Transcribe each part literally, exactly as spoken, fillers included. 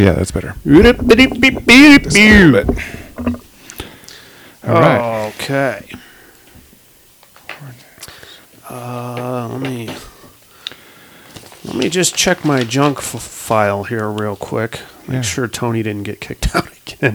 Yeah, that's better. Just a little bit. All right. Okay. Uh, let me let me just check my junk f- file here real quick. Make Yeah. sure Tony didn't get kicked out again.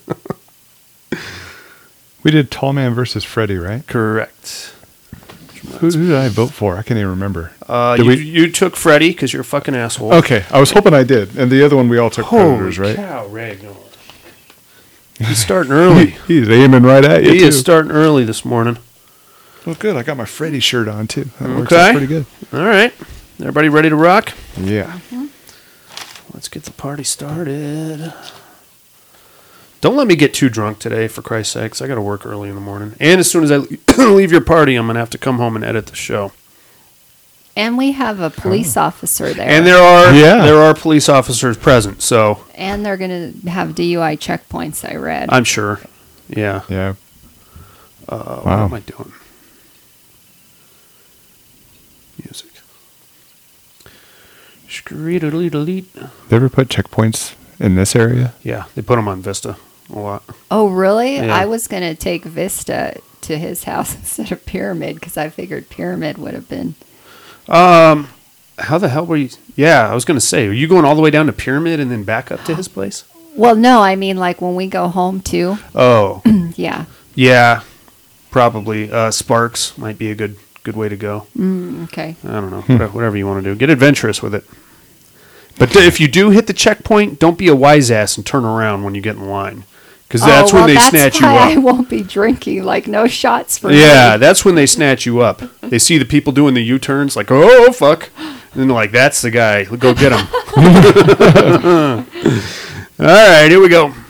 We did Tall Man versus Freddy, right? Correct. Who, who did I vote for? I can't even remember. Uh, Did you, we- you took Freddy because you're a fucking asshole. Okay, I was hoping I did. And the other one we all took Holy Predators, right? cow, Ragnar. He's starting early. He's aiming right at you, He too. is starting early this morning. Well, good. I got my Freddy shirt on, too. That works Okay. out pretty good. All right. Everybody ready to rock? Yeah. Let's get the party started. Don't let me get too drunk today, for Christ's sakes. I got to work early in the morning. And as soon as I leave your party, I'm going to have to come home and edit the show. And we have a police officer there. And there are Yeah. there are police officers present, so And they're going to have D U I checkpoints, I read. I'm sure. Yeah. Yeah. Uh, What Wow. am I doing? Music. Screed-a-leet-a-leet. They ever put checkpoints in this area? Yeah, they put them on Vista a lot. Oh, really? Yeah. I was going to take Vista to his house instead of Pyramid because I figured Pyramid would have been. Um, how the hell were you? Yeah, I was gonna say, are you going all the way down to Pyramid and then back up to his place? Well, no, I mean, like when we go home too. Oh, Yeah. yeah, probably. Uh, Sparks might be a good good way to go. Mm, okay. I don't know, whatever, whatever you want to do. Get adventurous with it. But d- if you do hit the checkpoint, don't be a wise ass and turn around when you get in line, because that's oh, well, when they that's snatch you why I up. won't be drinking. Like no shots for Yeah, me. that's when they snatch you up. They see the people doing the U-turns, like, oh, fuck. And then they're like, that's the guy. Go get him. All right, here we go.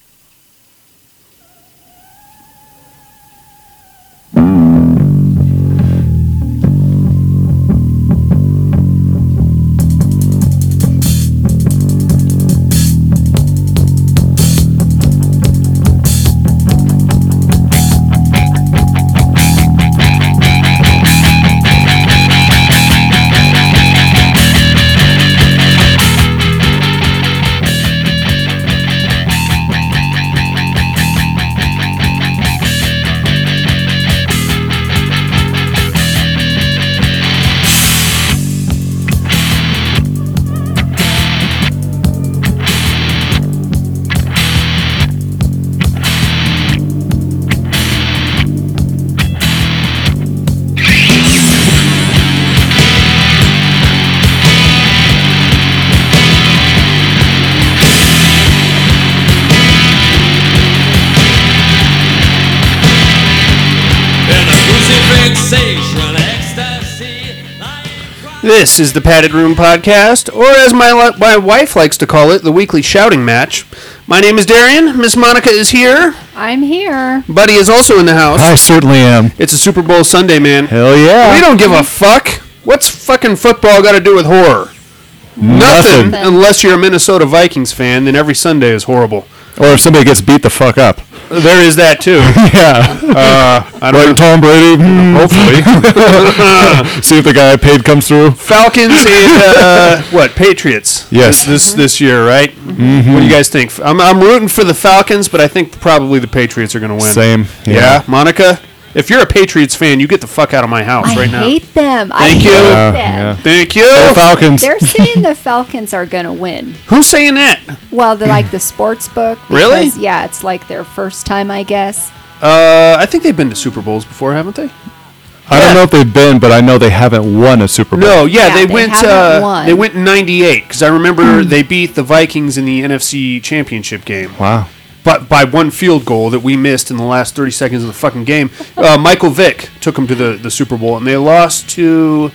This is the Padded Room Podcast, or as my li- my wife likes to call it, the weekly shouting match. My name is Darian. Miss Monica is here. I'm here. Buddy is also in the house. I certainly am. It's a Super Bowl Sunday, man. Hell yeah. We don't give a fuck. What's fucking football got to do with horror? Nothing. Nothing. Unless you're a Minnesota Vikings fan, then every Sunday is horrible. Or if somebody gets beat the fuck up. There is that too. Yeah. Uh, I don't Like know. Tom Brady. Hmm, hopefully. See if the guy I paid comes through. Falcons and uh, what Patriots? Yes. This this, this year, right? Mm-hmm. What do you guys think? I'm I'm rooting for the Falcons, but I think probably the Patriots are going to win. Same. Yeah. Monica, if you're a Patriots fan, you get the fuck out of my house I right now. hate them. I Thank hate you. Yeah, them. yeah. Thank you. Go Falcons. They're saying the Falcons are going to win. Who's saying that? Well, they're like the sports book. Really? because, Yeah, it's like their first time, I guess. Uh, I think they've been to Super Bowls before, haven't they? I don't know if they've been, but I know they haven't won a Super Bowl. No, yeah, Yeah, they, they went. haven't Uh, won. they went in ninety-eight because I remember they beat the Vikings in the N F C Championship game. Wow. But by one field goal that we missed in the last thirty seconds of the fucking game. Uh, Michael Vick took them to the, the Super Bowl, and they lost to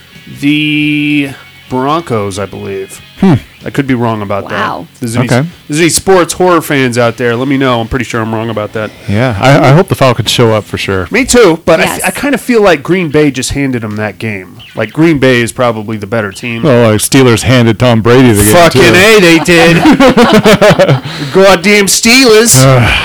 the Broncos, I believe. Hmm. I could be wrong about Wow. that. There's any, Okay. there's any sports horror fans out there, let me know. I'm pretty sure I'm wrong about that. Yeah. I, I hope the Falcons show up for sure. Me too, but Yes. I, I kind of feel like Green Bay just handed them that game. Like, Green Bay is probably the better team. Well, like Steelers handed Tom Brady the game, Fucking too. A, they did. Goddamn Steelers.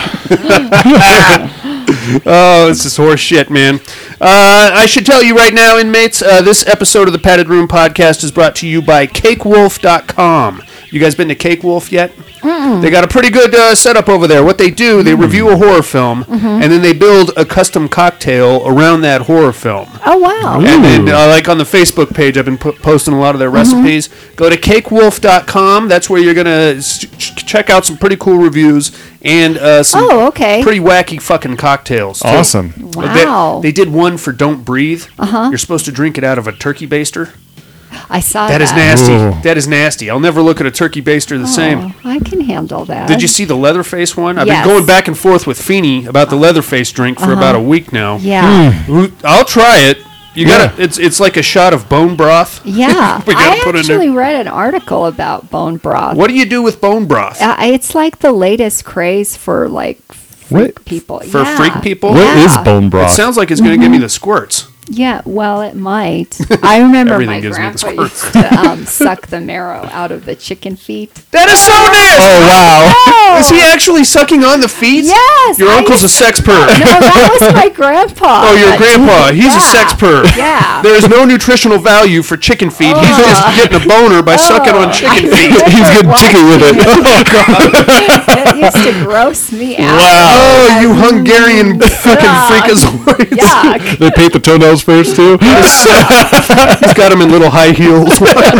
Oh, this is horse shit, man. Uh, I should tell you right now, inmates, uh, this episode of the Padded Room Podcast is brought to you by Cake Wolf dot com. You guys been to Cake Wolf yet? Mm-mm. They got a pretty good uh, setup over there. What they do, they review a horror film, mm-hmm. and then they build a custom cocktail around that horror film. Oh, wow. And then, uh, like on the Facebook page, I've been po- posting a lot of their mm-hmm. recipes. Go to cake wolf dot com. That's where you're going to s- check out some pretty cool reviews and uh, some oh, okay. pretty wacky fucking cocktails, too. Awesome. Wow. They, they did one for Don't Breathe. Uh-huh. You're supposed to drink it out of a turkey baster. I saw that. That is nasty. Ooh. That is nasty. I'll never look at a turkey baster the oh, same. I can handle that. Did you see the Leatherface one? I've yes. been going back and forth with Feeney about the Leatherface drink for uh-huh. about a week now. Yeah. Mm. I'll try it. You yeah. gotta. It's it's like a shot of bone broth. Yeah. we gotta I put actually in there. read an article about bone broth. What do you do with bone broth? Uh, it's like the latest craze for like freak what? people. For yeah. freak people? What yeah. is bone broth? It sounds like it's gonna mm-hmm. give me the squirts. Yeah, well, it might. I remember Everything my gives me the grandpa squirts. used to um, suck the marrow out of the chicken feet. That is so nasty. Oh wow! Oh. Is he actually sucking on the feet? Yes. Your I uncle's a used- sex perv. No, that was my grandpa. Oh, your grandpa. He's yeah. a sex perv. Yeah. There is no nutritional value for chicken feet. He's just getting a boner by sucking on chicken feet. He's getting chicken with it. Oh, God. It used to gross me out. Oh, you Hungarian fucking freakazoid. Yuck. They paint the toenails first too. He's got them in little high heels.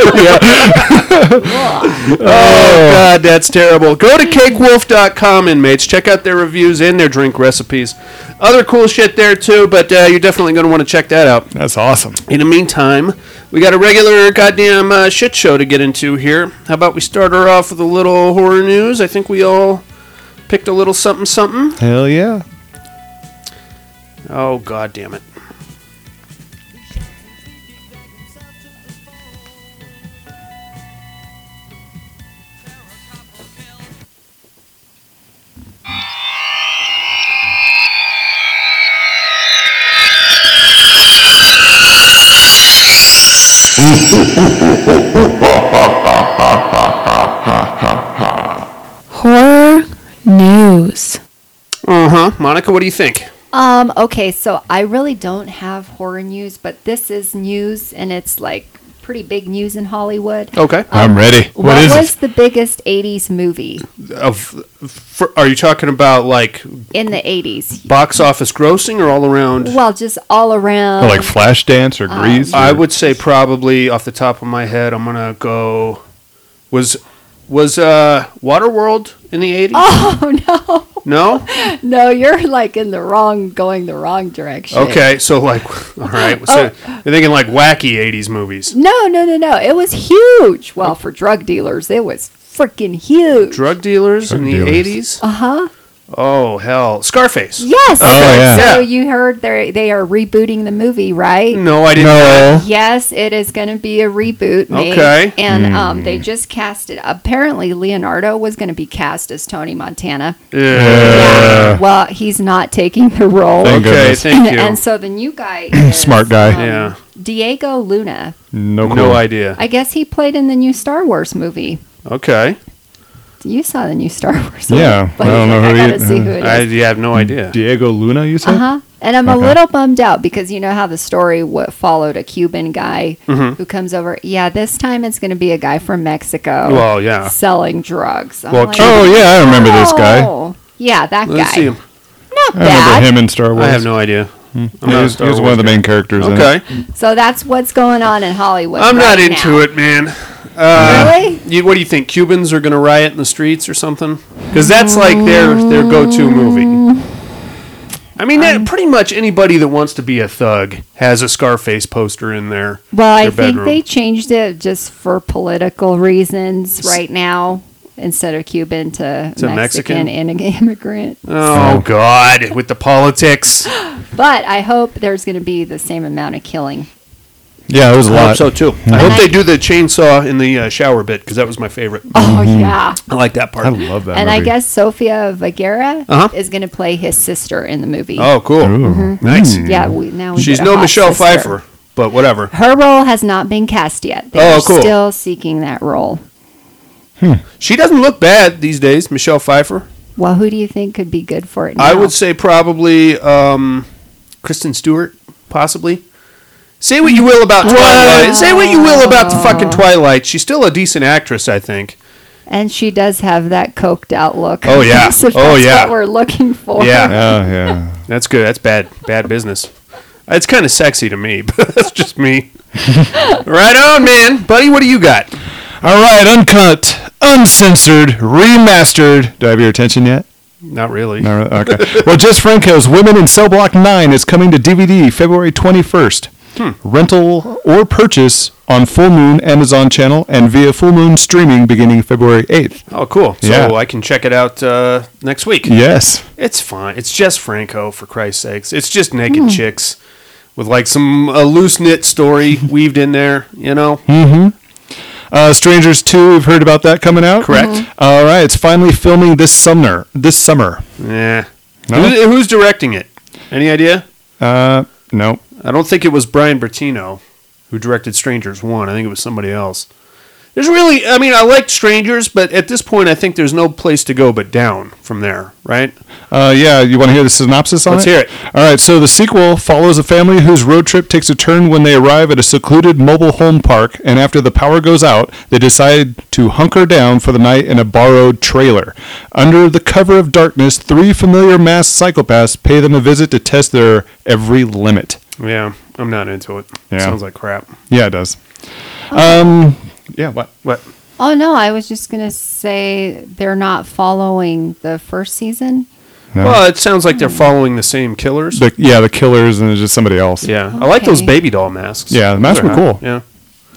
Oh, God, that's terrible. Go to cake wolf dot com, inmates. Check out their reviews and their drink recipes. Other cool shit there, too, but uh, you're definitely going to want to check that out. That's awesome. In the meantime, we got a regular goddamn uh, shit show to get into here. How about we start her off with a little horror news? I think we all picked a little something something. Hell yeah. Oh, God damn it. Horror news. Uh-huh. Monica, what do you think? Um, okay, so I really don't have horror news, but this is news, and it's like pretty big news in Hollywood. Okay. I'm ready. What, what is was it? the biggest eighties movie Of, for, are you talking about, like, in the eighties? box office grossing or all around? Well, just all around. Or like Flashdance or Grease? I or- would say probably off the top of my head, I'm gonna go. Was was uh, Waterworld in the eighties? Oh, no. No. No, you're like in the wrong, going the wrong direction. Okay, so like, all right. So you're thinking like wacky eighties movies. No, no, no, no. It was huge. Well, for drug dealers, it was freaking huge. Drug dealers Drug in the dealers. eighties. Uh huh. Oh hell, Scarface. Yes. Oh, yeah. So Yeah. you heard they they are rebooting the movie, right? No, I didn't. No. Yes, it is going to be a reboot. Made, Okay. And um, they just cast it. Apparently, Leonardo was going to be cast as Tony Montana. Yeah. Yeah. Well, he's not taking the role. Thank Okay, goodness. thank and, you. and so the new guy is, Smart guy. um, Yeah. Diego Luna. No clue. No idea. I guess he played in the new Star Wars movie. Okay. You saw the new Star Wars. Yeah, movie, but I don't know I who gotta he- see who it I is. yeah, have no idea. Diego Luna, you said? Uh huh. And I'm a Okay. little bummed out because you know how the story w- followed a Cuban guy Mm-hmm. who comes over. Yeah, this time it's going to be a guy from Mexico. Well, yeah. selling drugs. I'm Well, like, Oh, yeah, I remember this guy. "Oh." Yeah, that Let's guy. see him. Not I remember bad. him in Star Wars. I have no idea. I'm He not a was, Star he was one Wars of the guy. main characters in it. Okay. So that's what's going on in Hollywood. I'm right not into now. it, man. Uh, Really? You, what do you think? Cubans are going to riot in the streets or something? Because that's like their their go-to movie. I mean, that, pretty much anybody that wants to be a thug has a Scarface poster in there. Well, I their think bedroom. they changed it just for political reasons right now. Instead of Cuban to, To Mexican, Mexican? and immigrant. Oh God, with the politics. But I hope there's going to be the same amount of killing. Yeah, it was a I hope lot. so too. I And hope I- they do the chainsaw in the uh, shower bit because that was my favorite. Oh, yeah. I like that part. I love that And I movie. guess Sofia Vergara Uh-huh. is going to play his sister in the movie. Oh, cool. Ooh. Nice. Yeah, we, now we She's get a no hot Michelle sister. Pfeiffer, but whatever. Her role has not been cast yet. They're Oh, cool. still seeking that role. She doesn't look bad these days, Michelle Pfeiffer. Well, who do you think could be good for it now? I would say probably um, Kristen Stewart, possibly. Say what you will about Twilight. Say what you will about the fucking Twilight. She's still a decent actress, I think. And she does have that coked out look. Oh, yeah. So if Oh, that's yeah. what we're looking for. Yeah. Oh, yeah. That's good. That's bad. Bad business. It's kind of sexy to me, but that's just me. Right on, man. Buddy, what do you got? All right, uncut, uncensored, remastered. Do I have your attention yet? Not really. No, okay. Well, Jess Franco's Women in Cell Block nine is coming to D V D February twenty-first. Hmm. Rental or purchase on Full Moon Amazon channel and via Full Moon streaming beginning February eighth. Oh, cool. So Yeah. I can check it out uh, next week. Yes. It's fine. It's just Franco, for Christ's sakes. It's just naked chicks with like some a loose knit story weaved in there, you know? Uh, Strangers two, we've heard about that coming out. Correct. All right, it's finally filming this summer. This summer. Yeah. No? Who's, who's directing it? Any idea? Uh, no. I don't think it was Brian Bertino who directed Strangers one. I think it was somebody else. There's really, I mean, I liked Strangers, but at this point, I think there's no place to go but down from there, right? Uh, yeah, you want to hear the synopsis on Let's it? hear it. All right, so the sequel follows a family whose road trip takes a turn when they arrive at a secluded mobile home park, and after the power goes out, they decide to hunker down for the night in a borrowed trailer. Under the cover of darkness, three familiar masked psychopaths pay them a visit to test their every limit. Yeah, I'm not into it. Yeah. Sounds like crap. Yeah, it does. Um, yeah, what? What? Oh, no, I was just going to say they're not following the first season. No. Well, it sounds like they're following the same killers. The, yeah, the killers and it's just somebody else. Yeah, I like those Okay. baby doll masks. Yeah, the masks Those were are hot. cool. Yeah.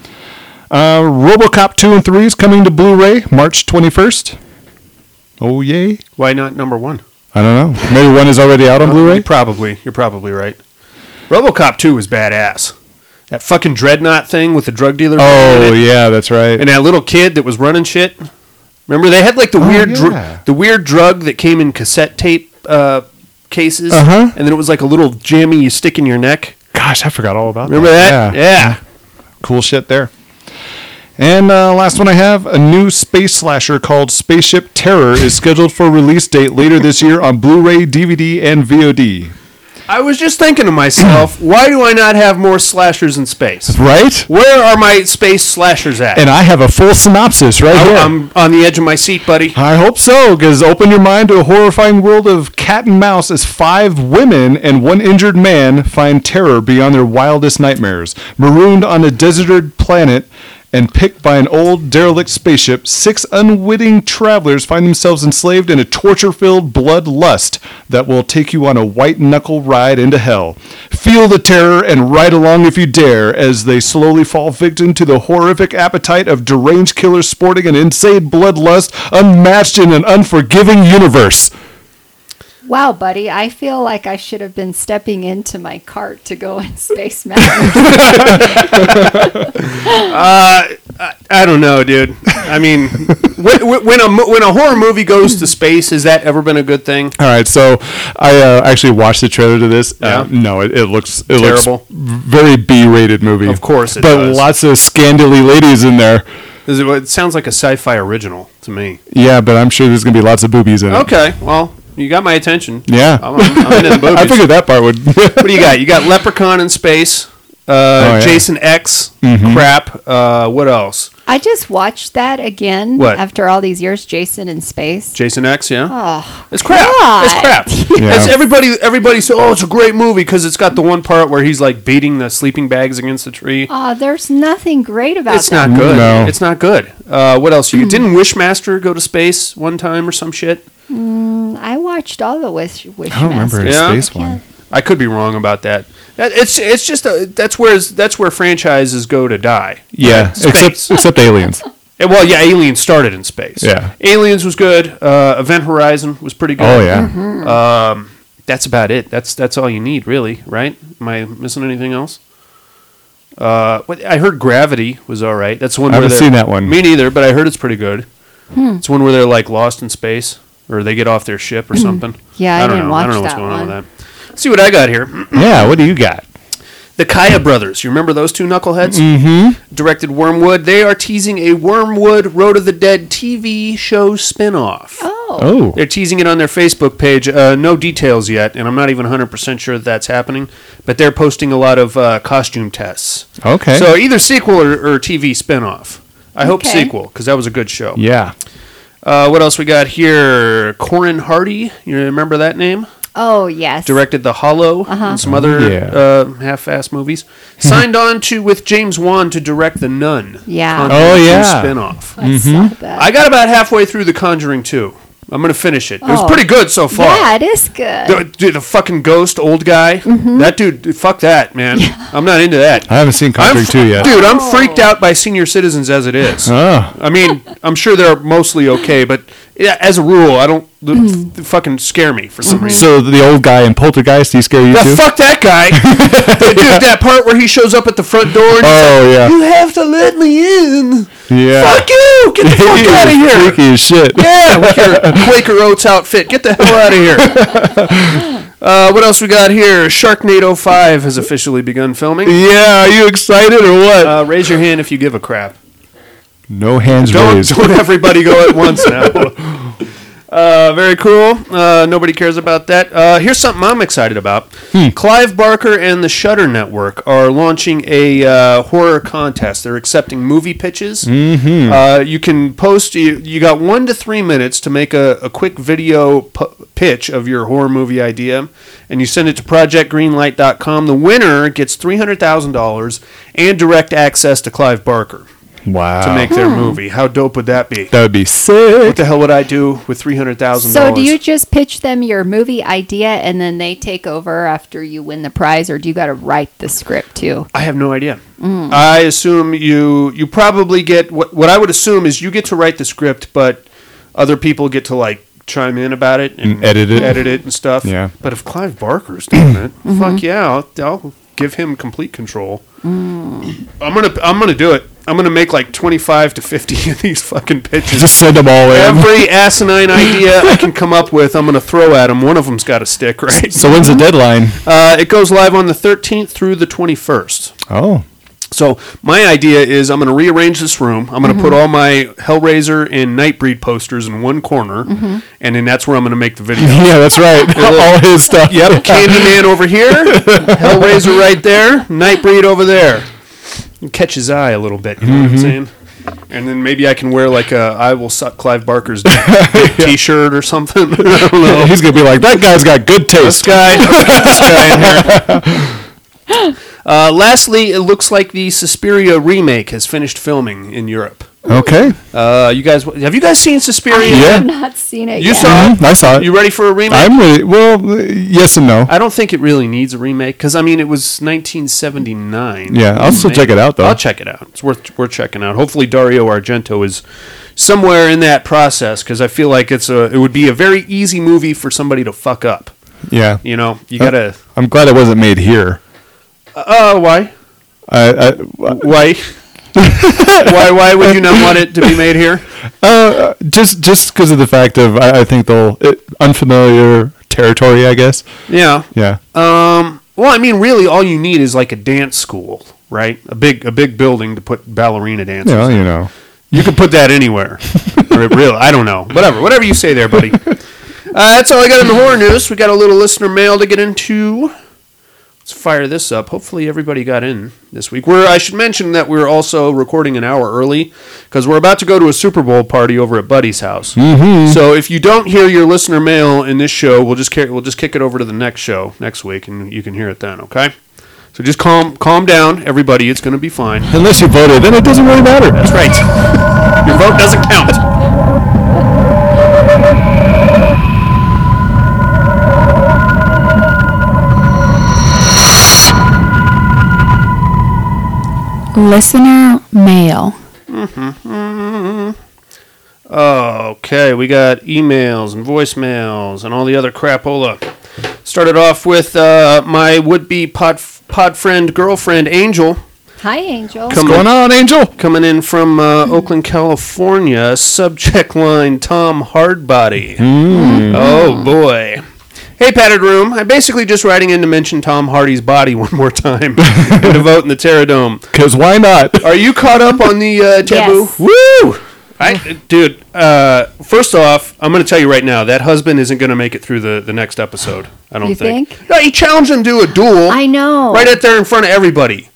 Uh, RoboCop two and three is coming to Blu-ray March twenty-first. Oh, yay. Why not number one? I don't know. Maybe one is already out on Blu-ray? You're probably, you're probably right. RoboCop two was badass. That fucking dreadnought thing with the drug dealer. Oh, in it, yeah, that's right. and that little kid that was running shit. Remember, they had like the Oh, weird, dr- yeah. the weird drug that came in cassette tape uh, cases, Uh-huh. and then it was like a little jammy you stick in your neck. Gosh, I forgot all about Remember that. that? Yeah. Cool shit there. And uh, last one I have, a new space slasher called Spaceship Terror is scheduled for release date later this year on Blu-ray, D V D, and V O D. I was just thinking to myself, why do I not have more slashers in space? Right? Where are my space slashers at? And I have a full synopsis right I, here. I'm on the edge of my seat, buddy. I hope so, because open your mind to a horrifying world of cat and mouse as five women and one injured man find terror beyond their wildest nightmares. Marooned on a deserted planet and picked by an old derelict spaceship, six unwitting travelers find themselves enslaved in a torture-filled bloodlust that will take you on a white-knuckle ride into hell. Feel the terror and ride along if you dare as they slowly fall victim to the horrific appetite of deranged killers sporting an insane bloodlust unmatched in an unforgiving universe. Wow, buddy, I feel like I should have been stepping into my cart to go in Space Mountain. I, I don't know, dude. I mean, when, when a mo- when a horror movie goes to space, has that ever been a good thing? All right, so I uh, actually watched the trailer to this. Uh, Yeah. no, it, it looks it Terrible. looks very B-rated movie. Of course it but does. lots of scandally ladies in there. Is it, it sounds like a sci-fi original to me. Yeah, but I'm sure there's gonna be lots of boobies in it. Okay, well, you got my attention. Yeah. I'm, I'm into the boobies. I figured that part would. What do you got? You got Leprechaun in space, uh, yeah. Jason X, crap. Uh, what else? I just watched that again What? after all these years, Jason in Space. Jason X, yeah. Oh, It's crap. God. It's crap. Yeah. It's everybody. Everybody said, "Oh, it's a great movie" because it's got the one part where he's like beating the sleeping bags against the tree. oh, there's nothing great about It's that. not good. No. It's not good. Uh, what else? You didn't Wishmaster go to space one time or some shit? I watched all the Wish Wishmaster. I don't remember a Yeah. space one. I could be wrong about that. That- It's it's just a, that's where that's where franchises go to die. Yeah, Space. except except aliens. Eh, well, yeah, Aliens started in space. Yeah. Aliens was good. Uh, Event Horizon was pretty good. Oh yeah. Um, that's about it. That's that's all you need, really, right? Am I missing anything else? Uh, what, I heard Gravity was all right. That's the one. I where haven't they're- seen that one. Me neither, but I heard it's pretty good. It's one where they're like lost in space, or they get off their ship or something. Yeah, I don't didn't know. I don't watch know what's that going on one. with that. Let's see what I got here. Yeah. What do you got? The Kaya brothers. You remember those two knuckleheads? Mm-hmm. Directed Wormwood. They are teasing a Wormwood Road of the Dead T V show spinoff. Oh, Oh. They're teasing it on their Facebook page. Uh, no details yet, and I'm not even one hundred percent sure that that's happening. But they're posting a lot of uh, costume tests. Okay. So either sequel or, or T V spinoff. I hope Okay. sequel, because that was a good show. yeah. Uh, what else we got here? Corin Hardy. You remember that name? Oh, yes. Directed The Hollow and some other Yeah. uh, half-assed movies. Signed on to with James Wan to direct The Nun. Yeah. Conjuring Oh, two yeah. spinoff. I saw that. I got about halfway through The Conjuring two. I'm gonna finish it. It was Oh. pretty good so far. Yeah, it is good. The, dude, the fucking ghost old guy. That dude, fuck that, man. I'm not into that. I haven't seen I'm Conjuring f- two yet. Dude, I'm freaked out by senior citizens as it is. Oh. I mean, I'm sure they're mostly okay, but yeah, as a rule, I don't. They they fucking scare me for some reason. So the old guy in Poltergeist, he scare you Yeah, too? fuck that guy. Dude, that part where he shows up at the front door and he's Oh, like, yeah. you have to let me in. Yeah. Fuck you. Get the fuck He out of is here. Freaky as shit. Yeah, with your Quaker Oats outfit. Get the hell out of here. Uh, what else we got here? Sharknado five has officially begun filming. Yeah, are you excited or what? Uh, raise your hand if you give a crap. no hands Don't, raised. don't everybody go at once now. Uh, very cool. Uh, nobody cares about that. Uh, here's something I'm excited about. Clive Barker and the Shudder Network are launching a uh, horror contest. They're accepting movie pitches. Mm-hmm. Uh, you can post. You, you got one to three minutes to make a, a quick video p- pitch of your horror movie idea, and you send it to project greenlight dot com. The winner gets three hundred thousand dollars and direct access to Clive Barker Wow. to make their movie. How dope would that be? That would be What sick. the hell would I do with three hundred thousand dollars? So, do you just pitch them your movie idea and then they take over after you win the prize, or do you got to write the script too? I have no idea. I assume you you probably get what what I would assume is you get to write the script, but other people get to like chime in about it and, And edit it. edit it and stuff. Yeah. But if Clive Barker's doing it, fuck yeah, I'll, I'll give him complete control. I'm gonna I'm gonna do it. I'm gonna make like twenty-five to fifty of these fucking pitches. Just send them all in. Every asinine idea I can come up with, I'm going to throw at him. One of them's got to stick, right? So when's the deadline? Uh, it goes live on the thirteenth through the twenty-first. Oh. So my idea is I'm going to rearrange this room. I'm going to put all my Hellraiser and Nightbreed posters in one corner, and then that's where I'm going to make the video. Yeah, that's right. all his stuff. Yep, Candyman over here, Hellraiser right there, Nightbreed over there. Catch his eye a little bit, you know what I'm saying? And then maybe I can wear like a "I will suck Clive Barker's dick" T-shirt or something. I don't know. He's going to be like, that guy's got good This taste. guy, this guy in here. Uh, lastly, it looks like the Suspiria remake has finished filming in Europe. Okay. Uh, you guys, have you guys seen Suspiria? Yeah. I have not seen it You yet. saw it? Mhm, I saw it. You ready for a remake? I'm really, well, uh, yes and no. I don't think it really needs a remake because I mean it was nineteen seventy-nine. Yeah, I'll still check it out, though. I'll check it out. It's worth worth checking out. Hopefully Dario Argento is somewhere in that process because I feel like it's a it would be a very easy movie for somebody to fuck up. Yeah. You know, you gotta. I'm glad it wasn't made here. Uh, why? I, I, Why? why? Why would you not want it to be made here? uh, just just because of the fact of, I, I think they'll, it, unfamiliar territory, I guess. Yeah. Yeah. Um. Well, I mean, really, all you need is like a dance school, right? A big a big building to put ballerina dancers. Well, in. you know. You could put that anywhere. Or really, I don't know. Whatever. Whatever you say there, buddy. Uh, that's all I got in the horror news. We got a little listener mail to get into. Let's fire this up. Hopefully everybody got in this week. We're, I should mention that we're also recording an hour early because we're about to go to a Super Bowl party over at Buddy's house. Mm-hmm. So if you don't hear your listener mail in this show, we'll just we'll just kick it over to the next show next week, and you can hear it then. Okay. So just calm calm down, everybody. It's going to be fine. Unless you voted, then it doesn't really matter. That's right. Your vote doesn't count. Listener mail. Okay, we got emails and voicemails and all the other crapola. Started off with uh, my would-be pod, pod friend, girlfriend, Angel. Hi, Angel. Come What's going on, Angel? Coming in from uh, Oakland, California. Subject line, Tom Hardbody. Oh, boy. Hey, Padded Room. I'm basically just writing in to mention Tom Hardy's body one more time and to vote in the Terradome. Because why not? Are you caught up on the uh, Taboo? Yes. Woo! I, dude, uh, first off, I'm going to tell you right now, that husband isn't going to make it through the, the next episode. I don't You think. think? No, he challenged him to a duel. I know. Right out there in front of everybody.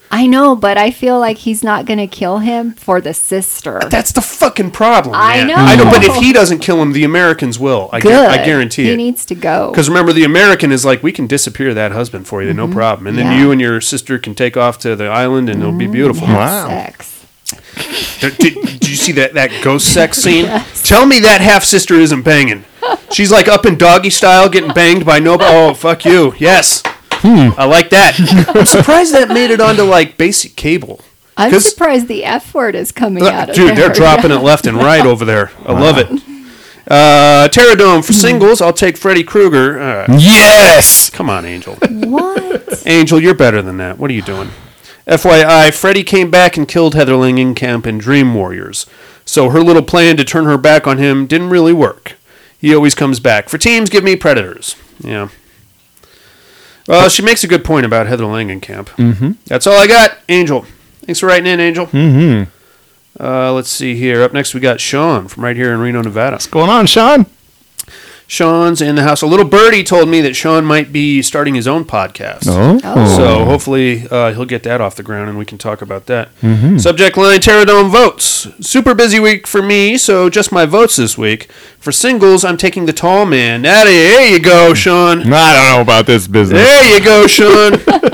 I know, but I feel like he's not going to kill him for the sister. That's the fucking problem, I man. know. I know, but if he doesn't kill him, the Americans will. I, gu- Good. I guarantee he it. needs to go. Because remember, the American is like, we can disappear that husband for you, no problem. And then Yeah. you and your sister can take off to the island, and it'll be beautiful. Wow. Sex. Did, did, did you see that, that ghost sex scene? Tell me that half sister isn't banging. She's like up in doggy style, getting banged by nobody. Oh, fuck you. Yes. I like that. I'm surprised that made it onto like basic cable. I'm 'Cause- surprised the F word is coming Uh, out of Dude, there. they're dropping it left and right over there. I love it. Uh, Terradome for singles. I'll take Freddy Krueger. Uh, Yes. come on, Angel. What? Angel, you're better than that. What are you doing? F Y I, Freddy came back and killed Heather Langenkamp in Dream Warriors. So her little plan to turn her back on him didn't really work. He always comes back. For teams, give me Predators. Yeah. Well, she makes a good point about Heather Langenkamp. Mm-hmm. That's all I got, Angel. Thanks for writing in, Angel. Mm-hmm. Uh, let's see here. Up next, we got Sean from right here in Reno, Nevada. What's going on, Sean? Sean's in the house. A little birdie told me that Sean might be starting his own podcast. Oh. Oh. So hopefully uh, he'll get that off the ground and we can talk about that. Mm-hmm. Subject line, Terradome votes. Super busy week for me, so just my votes this week. For singles, I'm taking the tall man. Natty, there you go, Sean. I don't know about this business. There you go, Sean.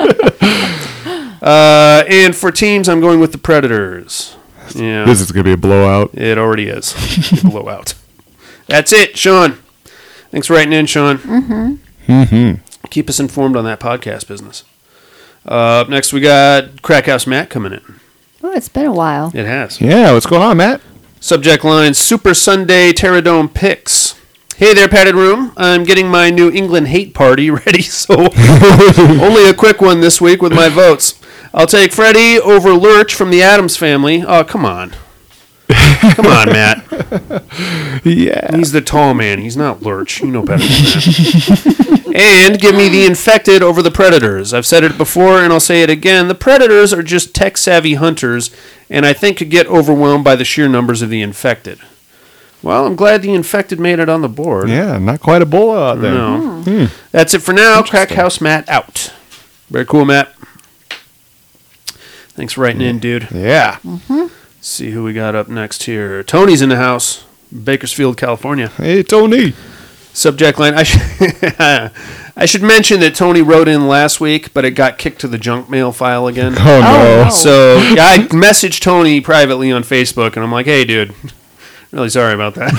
uh, and for teams, I'm going with the Predators. Yeah, This is going to be a blowout. it already is. Blowout. That's it, Sean. Thanks for writing in, Sean. Mm-hmm. Mm-hmm. Keep us informed on that podcast business. Uh, up next, we got Crackhouse Matt coming in. Oh, it's been a while. It has. Yeah, what's going on, Matt? Subject line, Super Sunday Terradome Picks. Hey there, Padded Room. I'm getting my New England hate party ready, so only a quick one this week with my votes. I'll take Freddie over Lurch from the Addams Family. Oh, come on. Come on, Matt. Yeah. He's the tall man. He's not Lurch. You know better than that. And give me the Infected over the Predators. I've said it before, and I'll say it again. The Predators are just tech-savvy hunters, and I think could get overwhelmed by the sheer numbers of the Infected. Well, I'm glad the Infected made it on the board. Yeah, not quite a blowout there. No. That's it for now. Crackhouse Matt out. Very cool, Matt. Thanks for writing in, dude. Yeah. See who we got up next here. Tony's in the house. Bakersfield, California. Hey, Tony. Subject line. I, sh- I should mention that Tony wrote in last week, but it got kicked to the junk mail file again. Oh, no. no. So yeah, I messaged Tony privately on Facebook, and I'm like, hey, dude, really sorry about that.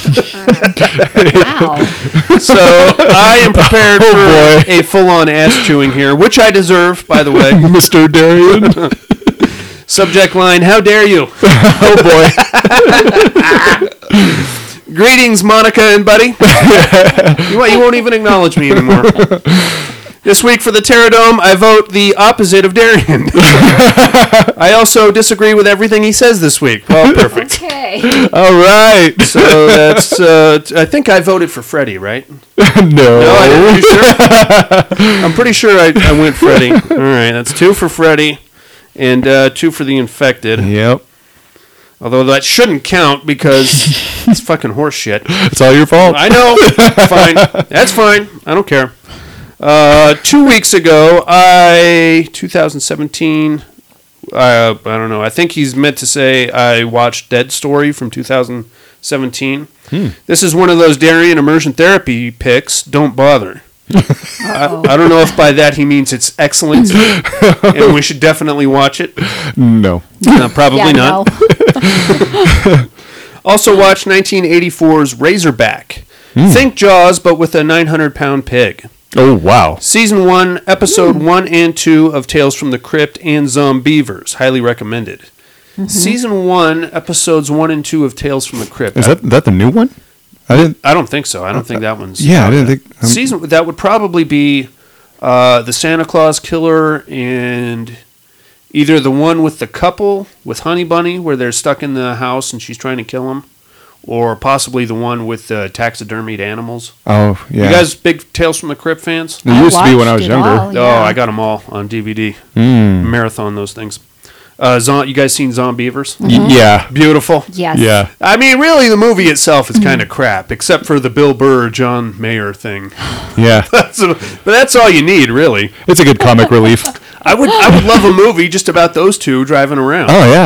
Wow. So I am prepared Oh, for a full-on ass chewing here, which I deserve, by the way. Mister Darian. Subject line, how dare you? Oh, boy. Greetings, Monica and Buddy. you, what, you won't even acknowledge me anymore. This week for the Terradome, I vote the opposite of Darian. I also disagree with everything he says this week. Well, perfect. Okay. All right. So that's, uh, t- I think I voted for Freddie, right? no. No, I didn't. You sure? I'm pretty sure I, I went Freddie. All right, that's two for Freddie and uh, two for the Infected. Yep. Although that shouldn't count because it's fucking horse shit. It's all your fault. I know. Fine. That's fine. I don't care. Uh, two weeks ago, I, twenty seventeen, uh, I don't know. I think he's meant to say I watched Dead Story from two thousand seventeen. Hmm. This is one of those Darien immersion therapy picks. Don't bother. I, I don't know if by that he means it's excellent and we should definitely watch it. No. Uh, probably Yeah, not. no. Also watch nineteen eighty-four's Razorback. Think Jaws, but with a nine hundred pound pig. Oh, wow. Season one, episode one and two of Tales from the Crypt and Zombievers. Highly recommended. Season one, episodes one and two of Tales from the Crypt. Is that that the new one? I didn't. I don't think so. I don't think that one's. Yeah, I didn't think. Um, Season that would probably be uh, the Santa Claus Killer and either the one with the couple with Honey Bunny where they're stuck in the house and she's trying to kill him, or possibly the one with the taxidermied animals. oh, yeah. You guys big Tales from the Crypt fans? it used to be when I watched was it younger. all. Oh, Yeah. I got them all on D V D. Mm. Marathon those things. Uh, Zom- you guys seen Zombievers? Y- yeah. Beautiful. Yes. Yeah. I mean, really, the movie itself is kind of crap, except for the Bill Burr, John Mayer thing. Yeah. That's a- but that's all you need, really. It's a good comic relief. I would I would love a movie just about those two driving around. Oh yeah.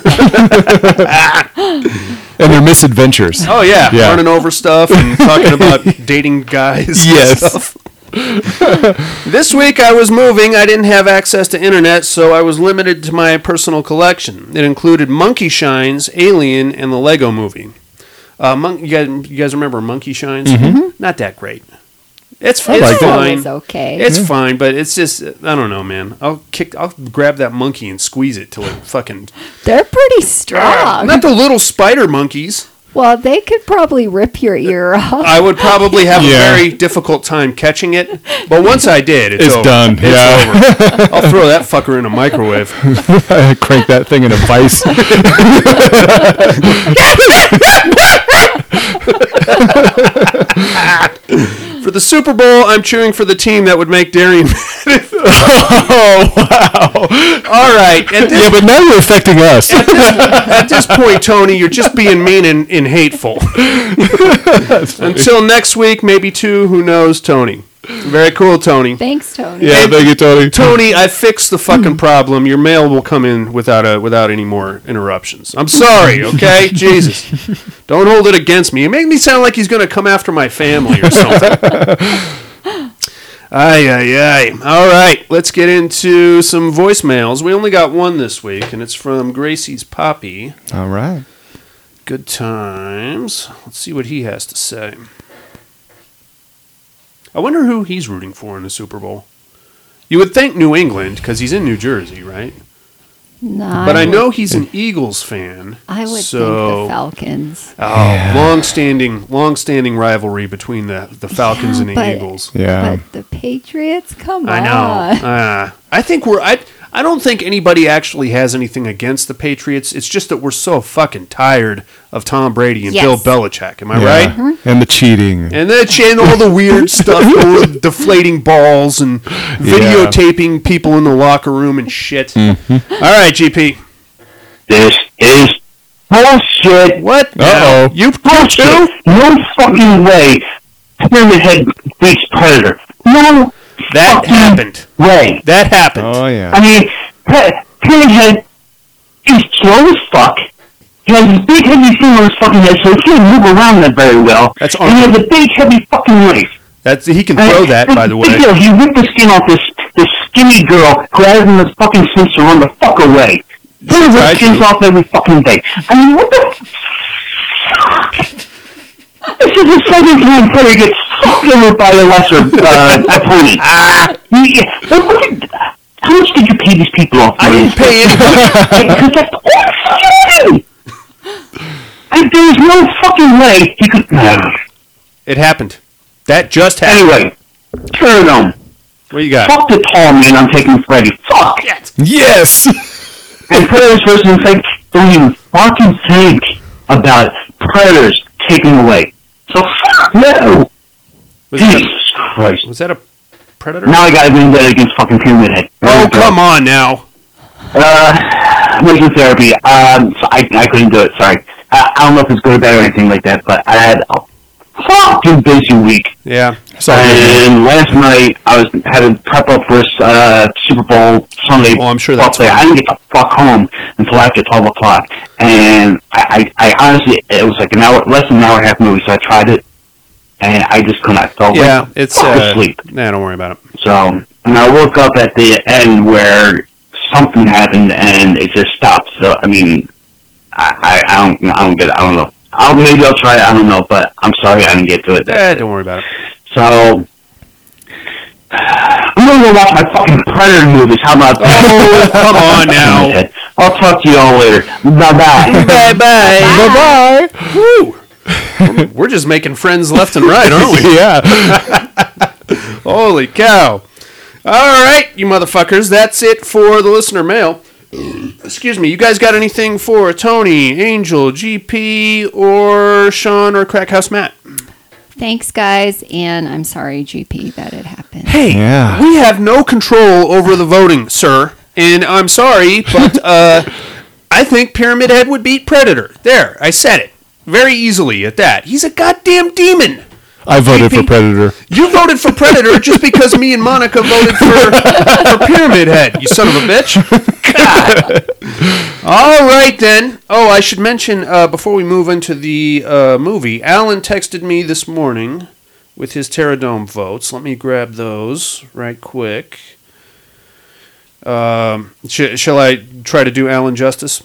And their misadventures. Oh yeah, Yeah. running over stuff and talking about dating guys. Yes. And stuff. This week I was moving. I didn't have access to internet, so I was limited to my personal collection. It included Monkey Shines, Alien, and the Lego Movie. Uh, Mon- you, guys, you guys remember Monkey Shines? Mm-hmm. Not that great. It's, it's like it. fine. It's okay. It's fine, but it's just I don't know, man. I'll kick. I'll grab that monkey and squeeze it till it fucking. They're pretty strong. Not the little spider monkeys. Well, they could probably rip your ear off. I would probably have Yeah. a very difficult time catching it, but once I did, it's, It's over. done, It's yeah. over. I'll throw that fucker in a microwave. Crank that thing in a vice. For the Super Bowl, I'm cheering for the team that would make Darian. Oh wow. All right, at this, Yeah, but now you're affecting us. at this point, Tony, you're just being mean and, and hateful. Until next week, maybe two. Who knows, Tony? Very cool, Tony. Thanks, Tony. Yeah, thank you, Tony. Tony, I fixed the fucking problem. Your mail will come in without a without any more interruptions. I'm sorry, okay? Jesus. Don't hold it against me. You make me sound like he's going to come after my family or something. Ay, ay, ay. All right, let's get into some voicemails. We only got one this week, and it's from Gracie's Poppy. All right. Good times. Let's see what he has to say. I wonder who he's rooting for in the Super Bowl. You would think New England, because he's in New Jersey, right? No, But I would- know he's an Eagles fan. I would so, think the Falcons. Oh, long-standing, long-standing rivalry between the, the Falcons Yeah, and the but- Eagles. Yeah. But the Patriots, come I on. know. Uh, I think we're. I. I don't think anybody actually has anything against the Patriots. It's just that we're so fucking tired of Tom Brady and Yes. Bill Belichick. Am I Yeah. right? And the cheating. And then and all the weird stuff, all the deflating balls and videotaping people in the locker room and shit. Mm-hmm. All right, G P. This is bullshit. What? Uh-oh. now? You Bullshit. No fucking way. Pyramid Head beats Predator. No That fucking happened. way. That happened. Oh yeah. I mean, Pre- Pyramid Head is slow as fuck. He has a big heavy thing on his fucking head, so he can't move around that very well. That's and he has a big heavy fucking knife. That's he can throw that, by the way. Big deal. He ripped the skin off this this skinny girl who has him this fucking sense to run the fuck away. He tried rips skins to. off every fucking day. I mean, what the fuck? This is the second time Perry gets fucked over by a lesser uh, opponent. Yeah, but what did- how much did you pay these people off? I didn't pay anybody. Because that's all the fucking way. And there's no fucking way he could. It happened. That just happened. Anyway, turn on. What you got? Fuck the tall man, I'm taking Freddy. Fuck! Yes. And Predators versus like, don't even fucking think about Predators taking away. So fuck no! Was that, Jesus Christ. was that a predator? Now I gotta win that against fucking Pyramid Head. Oh, come on now. Uh, making therapy. Um, so I, I couldn't do it, sorry. I, I don't know if it's good or bad or anything like that, but I had a fucking busy week. Yeah. Sorry. And last night I was had to prep up for uh, Super Bowl Sunday. Oh, I'm sure that's football. I didn't get the fuck home until after twelve o'clock, and I, I, I honestly it was like an hour, less than an hour and a half movie. So I tried it, and I just couldn't. I fell Yeah, like, it's fuck uh, asleep. Nah, don't worry about it. So and I woke up at the end where something happened and it just stopped. So I mean, I, I, I don't I don't get it. I don't know. I'll maybe I'll try it. I don't know, but I'm sorry I didn't get to it. Eh, don't worry about it. So, I'm gonna go watch my fucking Predator movies. How about that? Oh, come on now. I'll talk to you all later. Bye-bye. Bye-bye. Bye Woo. We're just making friends left and right, aren't we? bye. Yeah. Holy cow. All right, you motherfuckers. That's it for the listener mail. Excuse me. You guys got anything for Tony, Angel, G P, or Sean, or Crackhouse Matt? Thanks, guys, and I'm sorry, G P, that it happened. Hey, Yeah. we have no control over the voting, sir. And I'm sorry, but uh, I think Pyramid Head would beat Predator. There, I said it. Very easily at that. He's a goddamn demon. I voted for Predator. You voted for Predator just because me and Monica voted for, for Pyramid Head, you son of a bitch. God. All right, then. Oh, I should mention, uh, before we move into the uh, movie, Alan texted me this morning with his Terradome votes. Let me grab those right quick. Um, sh- shall I try to do Alan justice?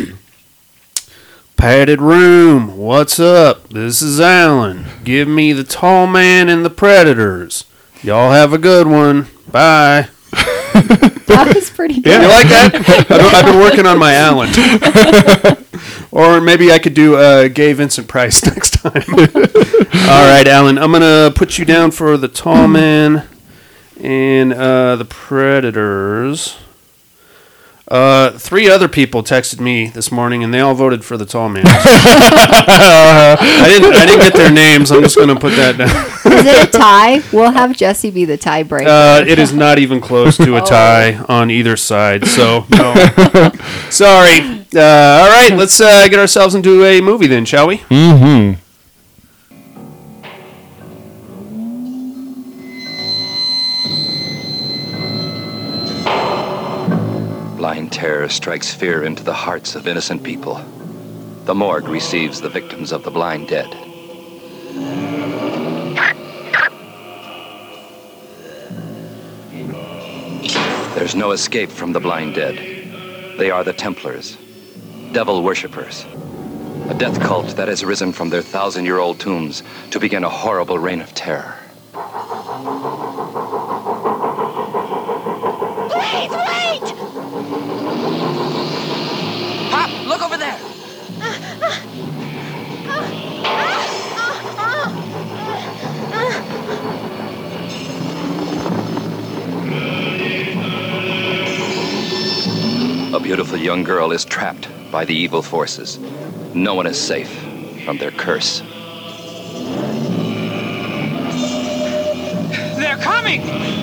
Padded room, what's up? This is Alan. Give me the tall man and the Predators. Y'all have a good one. Bye. That was pretty good. Yeah, you like that? I've, I've been working on my Alan. Or maybe I could do uh, Gay Vincent Price next time. All right, Alan, I'm going to put you down for the tall man and uh, the Predators. Uh, three other people texted me this morning, and they all voted for the tall man. I didn't. I didn't get their names. I'm just going to put that down. Is it a tie? We'll have Jesse be the tiebreaker. Uh, it is not even close to a tie on either side. So no. Sorry. Uh, all right, let's uh, get ourselves into a movie then, shall we? Mm-hmm. Blind terror strikes fear into the hearts of innocent people. The morgue receives the victims of the blind dead. There's no escape from the blind dead. They are the Templars, devil worshippers, a death cult that has risen from their thousand-year-old tombs to begin a horrible reign of terror. Wait, wait! Pop, look over there! A beautiful young girl is trapped by the evil forces. No one is safe from their curse. They're coming!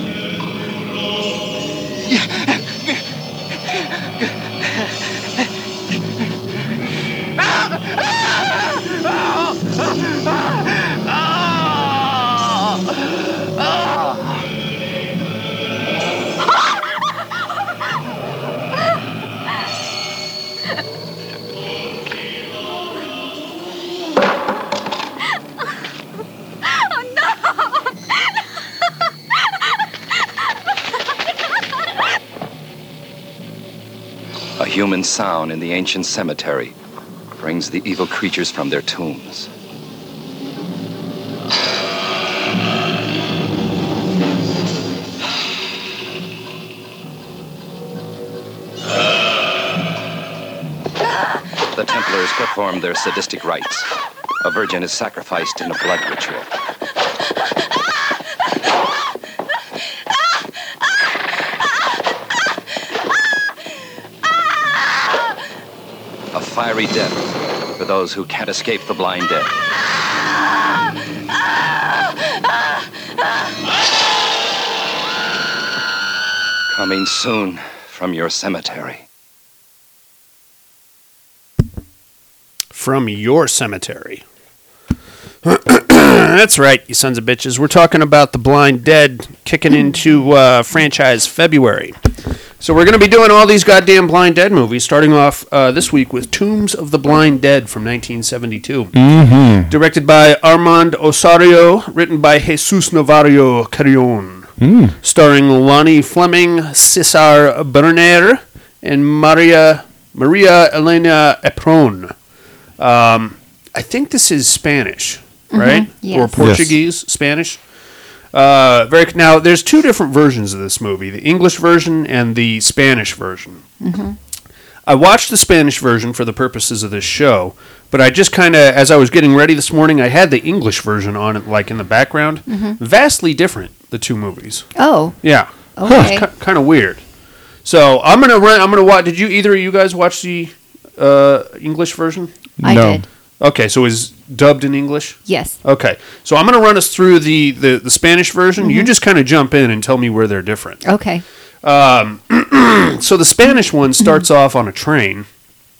A human sound in the ancient cemetery brings the evil creatures from their tombs. The Templars perform their sadistic rites. A virgin is sacrificed in a blood ritual. A fiery death for those who can't escape the blind dead. Coming soon from your cemetery. From your cemetery. That's right, you sons of bitches. We're talking about The Blind Dead kicking into uh, franchise February. So we're going to be doing all these goddamn Blind Dead movies, starting off uh, this week with Tombs of the Blind Dead from nineteen seventy-two. Mm-hmm. Directed by Armand Osorio, written by Jesus Navarro Carrion. Mm. Starring Lonnie Fleming, Cesar Berner, and Maria Maria Elena Epron. Um, I think this is Spanish, right? Yes. Or Portuguese, Yes. Spanish. Uh, very now. There's two different versions of this movie: the English version and the Spanish version. Mm-hmm. I watched the Spanish version for the purposes of this show, but I just kind of, as I was getting ready this morning, I had the English version on it, like in the background. Mm-hmm. Vastly different, the two movies. Oh, Yeah, okay. It's kind of weird. So I'm gonna run. I'm gonna watch. Did you either of you guys watch the uh, English version? I No. did. Okay, so it's dubbed in English. Yes. Okay, so I'm going to run us through the, the, the Spanish version. You just kind of jump in and tell me where they're different. Okay. Um, so the Spanish one starts off on a train,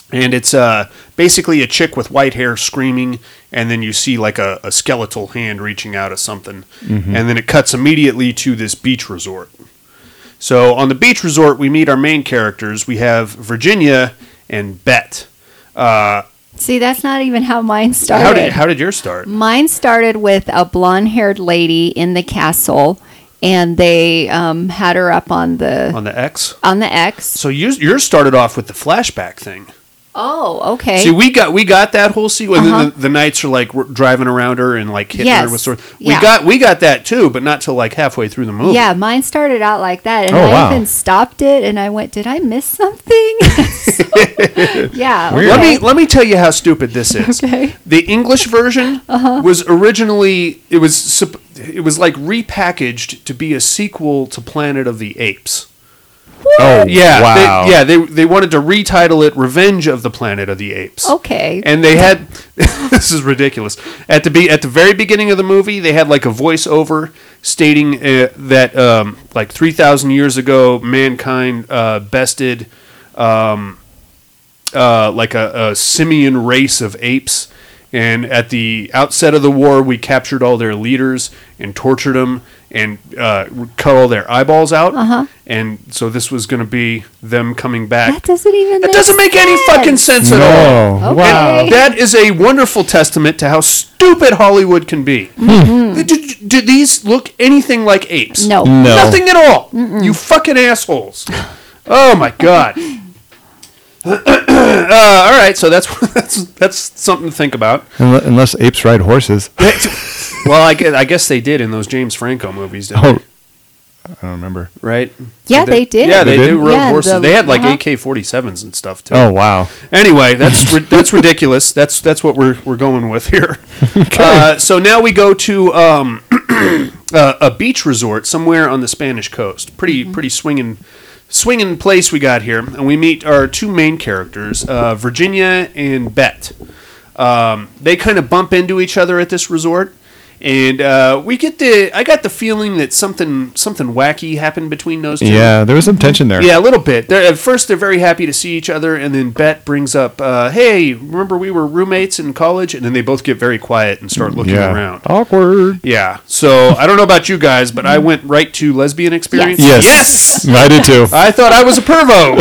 And it's uh, basically a chick with white hair screaming, and then you see like a, a skeletal hand reaching out of something. Mm-hmm. And then it cuts immediately to this beach resort. So on the beach resort, we meet our main characters. We have Virginia and Bet. Uh, See, that's not even how mine started. how did how did yours start? Mine started with a blonde-haired lady in the castle, and they um, had her up on the On the X? on the X. So yours, yours started off with the flashback thing. Oh, okay. See, we got we got that whole sequence. Uh-huh. The, the knights are like r- driving around her and like hitting Yes. her with swords. We Yeah. got we got that too, but not till like halfway through the movie. Yeah, mine started out like that, and Oh, I wow. even stopped it, and I went, "Did I miss something?" So- yeah. Weird. Let okay. me let me tell you how stupid this is. Okay. The English version was originally it was sup- it was like repackaged to be a sequel to Planet of the Apes. Oh, Yeah, wow. They, yeah, they they wanted to retitle it Revenge of the Planet of the Apes. Okay. And they had this is ridiculous. At the be at the very beginning of the movie, they had like a voiceover stating uh, that um, like three thousand years ago, mankind uh, bested um, uh, like a, a simian race of apes. And at the outset of the war, we captured all their leaders and tortured them and uh, cut all their eyeballs out. Uh-huh. And so this was going to be them coming back. That doesn't even. That doesn't make any fucking sense at all. No. Okay. Wow. And that is a wonderful testament to how stupid Hollywood can be. Do, do- do these look anything like apes? No. No. Nothing at all. You fucking assholes. Oh my god. uh, all right, so that's that's that's something to think about. Unle- Unless apes ride horses. Well, I guess, I guess they did in those James Franco movies, didn't Oh, they? I don't remember. Right? Yeah, they did. Yeah, they, They they did? rode Yeah, horses. the- they had like uh-huh. A K forty-sevens and stuff too. Oh, wow. Anyway, that's ri- that's ridiculous. That's that's what we're we're going with here. Uh, so now we go to um, uh, a beach resort somewhere on the Spanish coast. Pretty pretty swinging swinging place we got here, and we meet our two main characters, uh, Virginia and Bet. Um, they kind of bump into each other at this resort. And uh, we get the. I got the feeling that something something wacky happened between those two. Yeah, there was some tension there. Yeah, a little bit. They're, at first, they're very happy to see each other, and then Bet brings up, uh, "Hey, remember we were roommates in college?" And then they both get very quiet and start looking Yeah. around. Awkward. Yeah. So I don't know about you guys, but I went right to lesbian experience. Yes. Yes. I did too. I thought I was a pervo.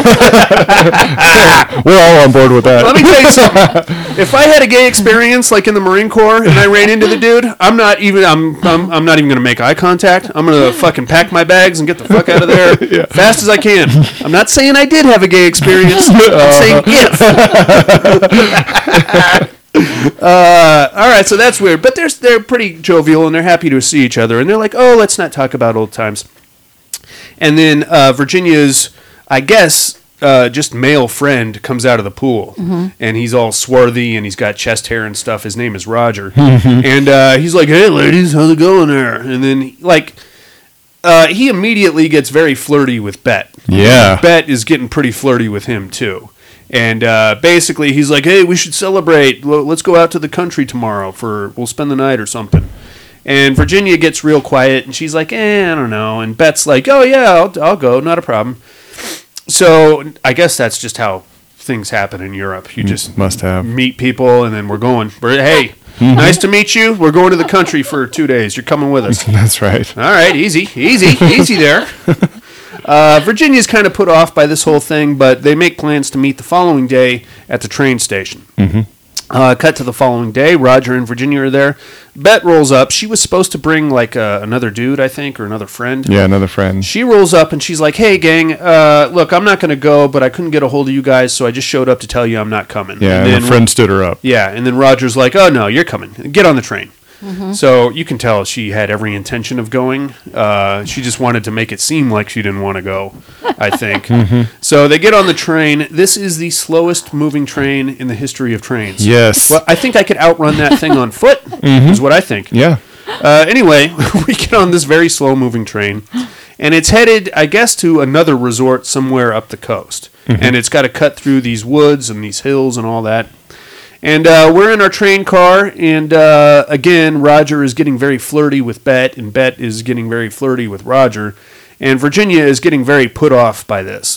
We're all on board with that. Let me tell you something. If I had a gay experience like in the Marine Corps and I ran into the dude, I'm not even. I'm. I'm, I'm not even going to make eye contact. I'm going to fucking pack my bags and get the fuck out of there fast as I can. I'm not saying I did have a gay experience. I'm saying if. uh, all right, so that's weird, but they're they're pretty jovial and they're happy to see each other, and they're like, "Oh, let's not talk about old times." And then uh, Virginia's, I guess, uh, just male friend comes out of the pool, and he's all swarthy and he's got chest hair and stuff. His name is Roger, and uh, he's like, "Hey, ladies, how's it going there?" And then like, uh, he immediately gets very flirty with Bet. Yeah. Bet is getting pretty flirty with him too. And uh, basically, he's like, "Hey, we should celebrate. L- Let's go out to the country tomorrow for we'll spend the night or something." And Virginia gets real quiet, and she's like, "Eh, I don't know." And Bet's like, "Oh yeah, I'll, I'll go, not a problem." So I guess that's just how things happen in Europe. You just Must have. meet people, and then we're going. We're, hey, nice to meet you. We're going to the country for two days. You're coming with us. That's right. All right, easy, easy, easy there. Uh, Virginia's kind of put off by this whole thing, but they make plans to meet the following day at the train station. Mm-hmm. Uh, cut to the following day. Roger and Virginia are there. Bet rolls up. She was supposed to bring like uh, another dude, I think, or another friend. Yeah, another friend. She rolls up and she's like, "Hey, gang, uh, look, I'm not going to go, but I couldn't get a hold of you guys, so I just showed up to tell you I'm not coming." Yeah, and and her friend stood her up. yeah, and then Roger's like, "Oh no, you're coming. Get on the train." So you can tell she had every intention of going. Uh, she just wanted to make it seem like she didn't want to go, I think. So they get on the train. This is the slowest moving train in the history of trains. Yes. Well, I think I could outrun that thing on foot, is what I think. Yeah. Uh, anyway, we get on this very slow moving train, and it's headed, I guess, to another resort somewhere up the coast. And it's got to cut through these woods and these hills and all that. And uh, we're in our train car, and uh, again, Roger is getting very flirty with Bet, and Bet is getting very flirty with Roger, and Virginia is getting very put off by this.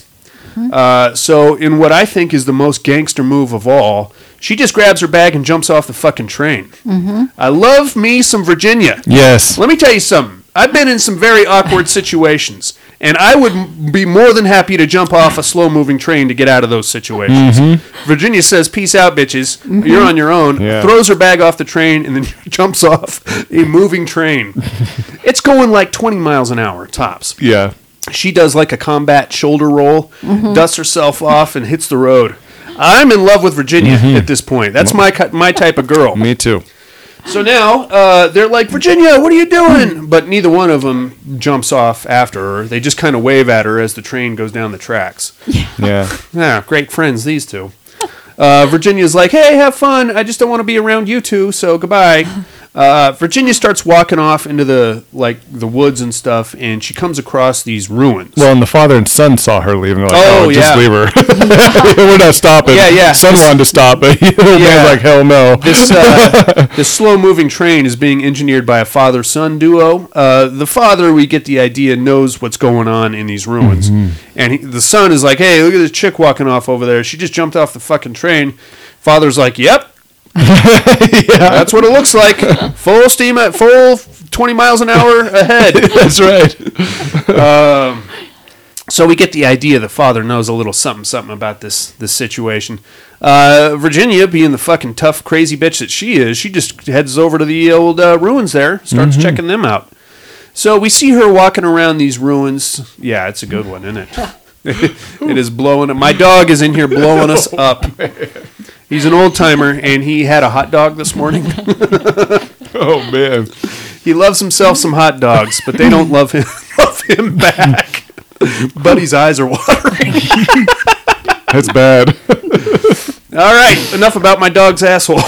Uh, so, in what I think is the most gangster move of all, she just grabs her bag and jumps off the fucking train. Mm-hmm. I love me some Virginia. Yes. Let me tell you something. I've been in some very awkward situations, and I would m- be more than happy to jump off a slow-moving train to get out of those situations. Mm-hmm. Virginia says, "Peace out, bitches. You're on your own." Yeah. Throws her bag off the train and then jumps off a moving train. It's going like twenty miles an hour, tops. Yeah. She does like a combat shoulder roll, dusts herself off, and hits the road. I'm in love with Virginia at this point. That's my ki- my type of girl. Me too. So now uh, they're like, "Virginia, what are you doing?" But neither one of them jumps off after her. They just kind of wave at her as the train goes down the tracks. Yeah. Yeah, great friends, these two. Uh, Virginia's like, "Hey, have fun. I just don't want to be around you two, so goodbye." Uh, Virginia starts walking off into the like the woods and stuff, and she comes across these ruins. Well, and the father and son saw her leaving. They're like, Oh, oh, just yeah. leave her. We're not stopping. Yeah, yeah. Son This- wanted to stop, but the old Yeah. man's like, hell no. This uh, this slow-moving train is being engineered by a father-son duo. Uh, the father, we get the idea, knows what's going on in these ruins, and he, the son is like, "Hey, look at this chick walking off over there. She just jumped off the fucking train." Father's like, "Yep, that's what it looks like. Full steam at full twenty miles an hour ahead." That's right. So we get the idea the father knows a little something something about this this situation. Uh, Virginia, being the fucking tough, crazy bitch that she is, she just heads over to the old uh, ruins there, starts checking them out. So we see her walking around these ruins. Yeah, it's a good one, isn't it? It is blowing up. My dog is in here blowing us up. He's an old timer, and he had a hot dog this morning. Oh, man. He loves himself some hot dogs, but they don't love him love him back. Buddy's eyes are watering. That's bad. All right, enough about my dog's asshole.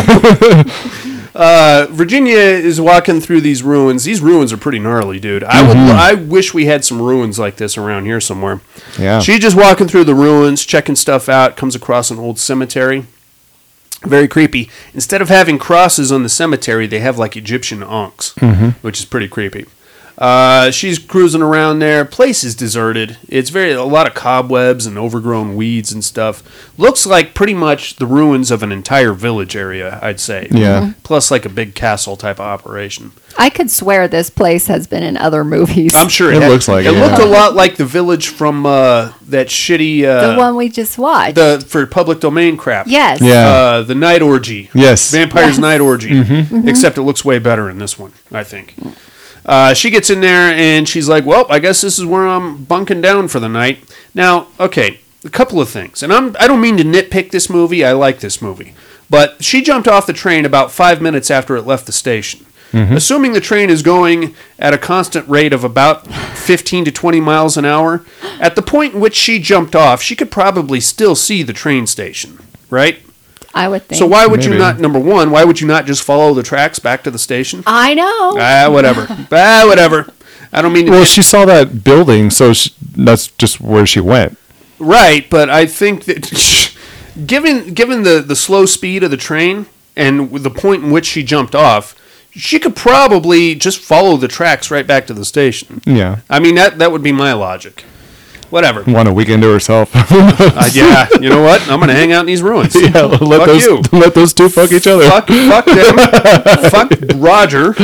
uh, Virginia is walking through these ruins. These ruins are pretty gnarly, dude. I would, I wish we had some ruins like this around here somewhere. Yeah. She's just walking through the ruins, checking stuff out, comes across an old cemetery. Very creepy. Instead of having crosses on the cemetery, they have like Egyptian ankhs, which is pretty creepy. Uh, she's cruising around there. Place is deserted. It's very a lot of cobwebs and overgrown weeds and stuff. Looks like pretty much the ruins of an entire village area, I'd say. Yeah. Plus like a big castle type of operation. I could swear this place has been in other movies. I'm sure it, It had- looks like it. it, looked yeah. a lot like the village from uh, that shitty uh, the one we just watched. the for public domain crap. yes. Yeah. Uh, the Night Orgy. Yes. Vampire's Yes. Night Orgy. Mm-hmm. Except it looks way better in this one, I think. Uh, she gets in there and she's like, "Well, I guess this is where I'm bunking down for the night." Now, okay, a couple of things. And I'm, I don't mean to nitpick this movie. I like this movie. But she jumped off the train about five minutes after it left the station. Assuming the train is going at a constant rate of about fifteen to twenty miles an hour, at the point in which she jumped off, she could probably still see the train station, right? I would think. So why would you Maybe. not, number one, why would you not just follow the tracks back to the station? I know. Ah, whatever. ah, whatever. I don't mean to... Well, she saw that building, so she, that's just where she went. Right, but I think that given given the, the slow speed of the train and the point in which she jumped off, she could probably just follow the tracks right back to the station. Yeah. I mean, that, that would be my logic. Whatever. Want a weekend to herself. Uh, yeah, you know what? I'm going to hang out in these ruins. Yeah, let Fuck those you. let those two fuck each other. Fuck, fuck them. Fuck Roger.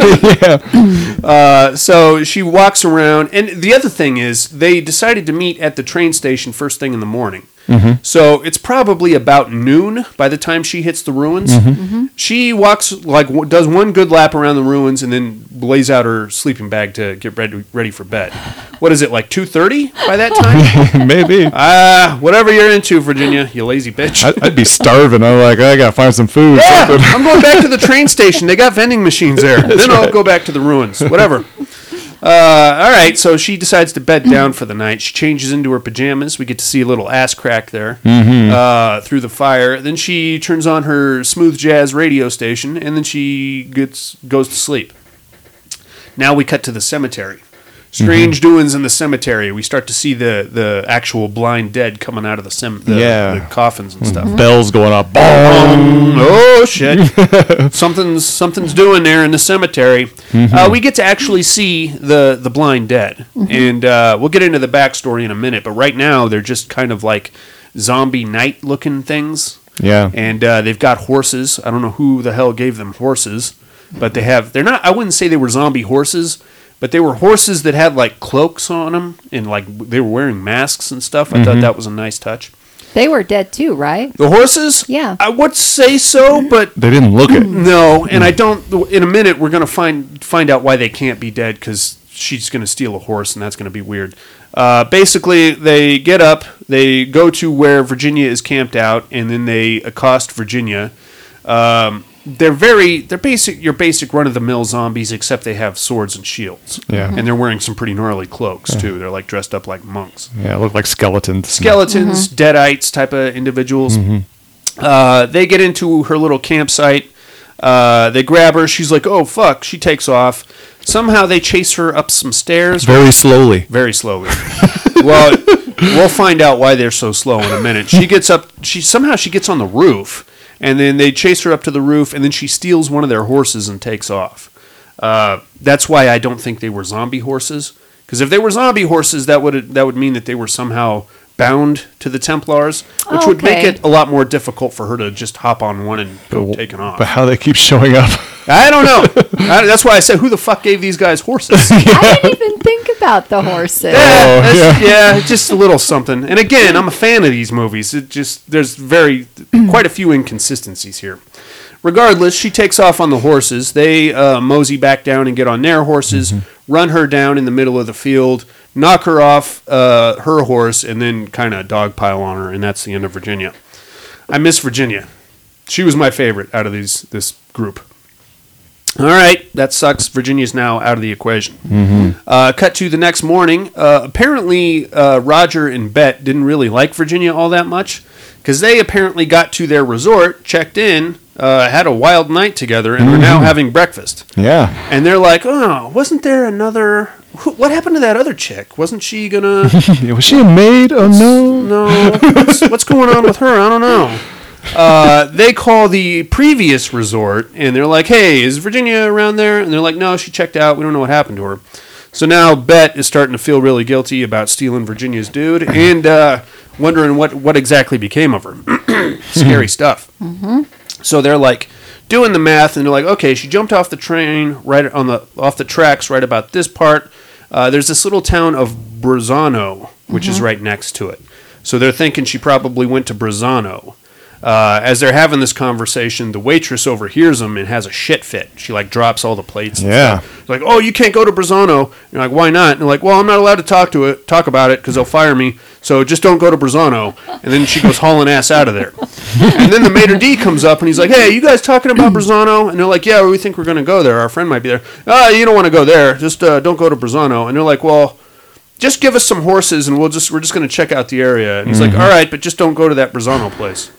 Yeah. Uh, so she walks around, and the other thing is they decided to meet at the train station first thing in the morning. Mm-hmm. So it's probably about noon by the time she hits the ruins. Mm-hmm. She walks like w- does one good lap around the ruins and then lays out her sleeping bag to get ready, ready for bed. What is it, like two thirty by that time? Maybe. Ah, whatever you're into, Virginia, you lazy bitch. I'd, I'd be starving. I'm like, I gotta find some food. Yeah, something. I'm going back to the train station. They got vending machines there. Then I'll go back to the ruins. Whatever. Uh, all right, so she decides to bed down for the night. She changes into her pajamas. We get to see a little ass crack there uh, through the fire. Then she turns on her smooth jazz radio station, and then she gets goes to sleep. Now we cut to the cemetery. strange doings in the cemetery. We start to see the, the actual blind dead coming out of the, cem- the, Yeah. the coffins and stuff. Bells going up. Um, oh shit! something's something's doing there in the cemetery. Uh, we get to actually see the the blind dead, and uh, we'll get into the backstory in a minute. But right now, they're just kind of like zombie night looking things. Yeah. And uh, they've got horses. I don't know who the hell gave them horses, but they have. They're not. I wouldn't say they were zombie horses, but they were horses that had like cloaks on them, and like they were wearing masks and stuff. I thought that was a nice touch. They were dead too, right? The horses? Yeah. I would say so, but They didn't look it. no. And I don't. In a minute, we're gonna find find out why they can't be dead because she's gonna steal a horse, and that's gonna be weird. Uh, basically, they get up, they go to where Virginia is camped out, and then they accost Virginia. Um, they're very, they're basic, your basic run of the mill zombies, except they have swords and shields. Yeah. And they're wearing some pretty gnarly cloaks too. They're like dressed up like monks. Yeah, it looked like skeletons. Skeletons, deadites type of individuals. Uh, they get into her little campsite. Uh, they grab her. She's like, "Oh fuck!" She takes off. Somehow they chase her up some stairs Very slowly. very slowly. Well, we'll find out why they're so slow in a minute. She gets up. She somehow she gets on the roof, and then they chase her up to the roof, and then she steals one of their horses and takes off. Uh, that's why I don't think they were zombie horses. Because if they were zombie horses, that would that would mean that they were somehow bound to the Templars, which would make Okay. it a lot more difficult for her to just hop on one and go taking off. But how they keep showing up. I don't know. I, that's why I said, who the fuck gave these guys horses? I didn't even think about the horses. Yeah, that's- yeah, just a little something. And again, I'm a fan of these movies. It just there's very quite a few inconsistencies here. Regardless, she takes off on the horses. They uh, mosey back down and get on their horses, run her down in the middle of the field, knock her off uh, her horse, and then kind of dogpile on her, and that's the end of Virginia. I miss Virginia. She was my favorite out of these this group. All right, that sucks. Virginia's now out of the equation. Uh, cut to the next morning. Uh, apparently, uh, Roger and Bet didn't really like Virginia all that much because they apparently got to their resort, checked in, uh, had a wild night together, and are now having breakfast. Yeah. And they're like, "Oh, wasn't there another? wh- What happened to that other chick? Wasn't she gonna? Was she a maid? Oh, no. No, what's, what's going on with her? I don't know." Uh, they call the previous resort and they're like, "Hey, is Virginia around there?" And they're like, "No, she checked out. We don't know what happened to her." So now Bet is starting to feel really guilty about stealing Virginia's dude and uh, wondering what, what exactly became of her. Scary stuff. So they're like doing the math and they're like, "Okay, she jumped off the train right on the off the tracks right about this part. Uh, there's this little town of Brazano, which is right next to it. So they're thinking she probably went to Brazano." Uh, as they're having this conversation, the waitress overhears them and has a shit fit. She like drops all the plates. And Yeah. stuff. Like, "Oh, you can't go to Brazano." And you're like, "Why not?" And they're like, "Well, I'm not allowed to talk to it, talk about it because they'll fire me. So just don't go to Brazano." And then she goes hauling ass out of there. And then the maitre d' comes up and he's like, "Hey, you guys talking about Brazano?" And they're like, "Yeah, we think we're going to go there. Our friend might be there." "Ah, you don't want to go there. Just uh, don't go to Brazano." And they're like, "Well, just give us some horses and we'll just we're just going to check out the area." And he's like, "All right, but just don't go to that Brazano place."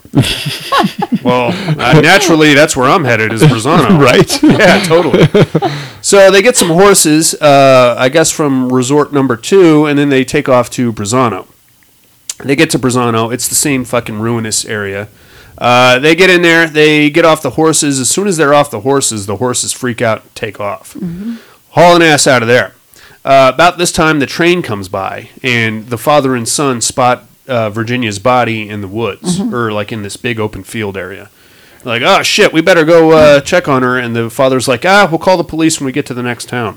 Well, uh, naturally, that's where I'm headed is Brazano. Right? Yeah, totally. So they get some horses, uh, I guess, from resort number two, and then they take off to Brazano. They get to Brazano. It's the same fucking ruinous area. Uh, they get in there. They get off the horses. As soon as they're off the horses, the horses freak out and take off. Hauling ass out of there. Uh, about this time, the train comes by, and the father and son spot uh, Virginia's body in the woods, or like in this big open field area. They're like, "Oh shit, we better go uh, check on her." And the father's like, "Ah, we'll call the police when we get to the next town."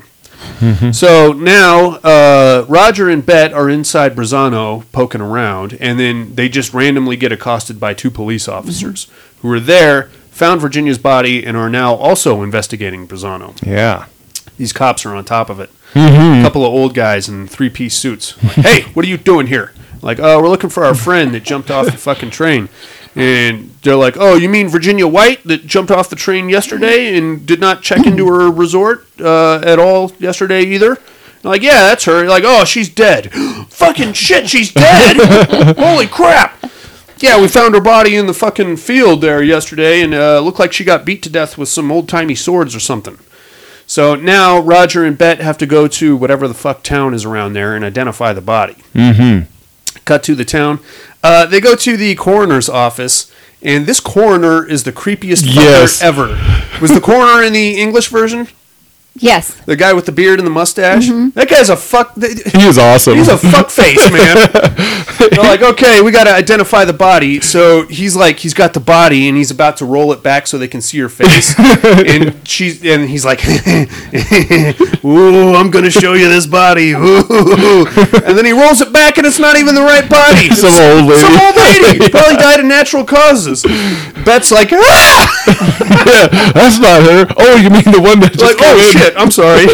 So now uh, Roger and Bet are inside Brazano poking around, and then they just randomly get accosted by two police officers who are there, found Virginia's body, and are now also investigating Brazano. Yeah. These cops are on top of it. A couple of old guys in three-piece suits. Like, "Hey, what are you doing here?" Like, "Oh, we're looking for our friend that jumped off the fucking train." And they're like, "Oh, you mean Virginia White that jumped off the train yesterday and did not check into her resort uh, at all yesterday either?" They're like, "Yeah, that's her." They're like, "Oh, she's dead." "Fucking shit, she's dead!" "Holy crap!" "Yeah, we found her body in the fucking field there yesterday and uh, looked like she got beat to death with some old-timey swords or something." So now Roger and Bet have to go to whatever the fuck town is around there and identify the body. Mm-hmm. Cut to the town. Uh, they go to the coroner's office, and this coroner is the creepiest Yes. fucker ever. Was the coroner in the English version? Yes. The guy with the beard and the mustache? That guy's a fuck... He is awesome. He's a fuck face, man. They're like, okay, we got to identify the body. So he's like, he's got the body, and he's about to roll it back so they can see her face. and she's, and he's like, ooh, I'm gonna show you this body. Ooh. And then he rolls it back, and it's not even the right body. Some It's old lady. Some old lady. Probably died of natural causes. Bet's like, ah! Yeah, that's not her. Oh, you mean the one that just Like, came oh in? shit, I'm sorry.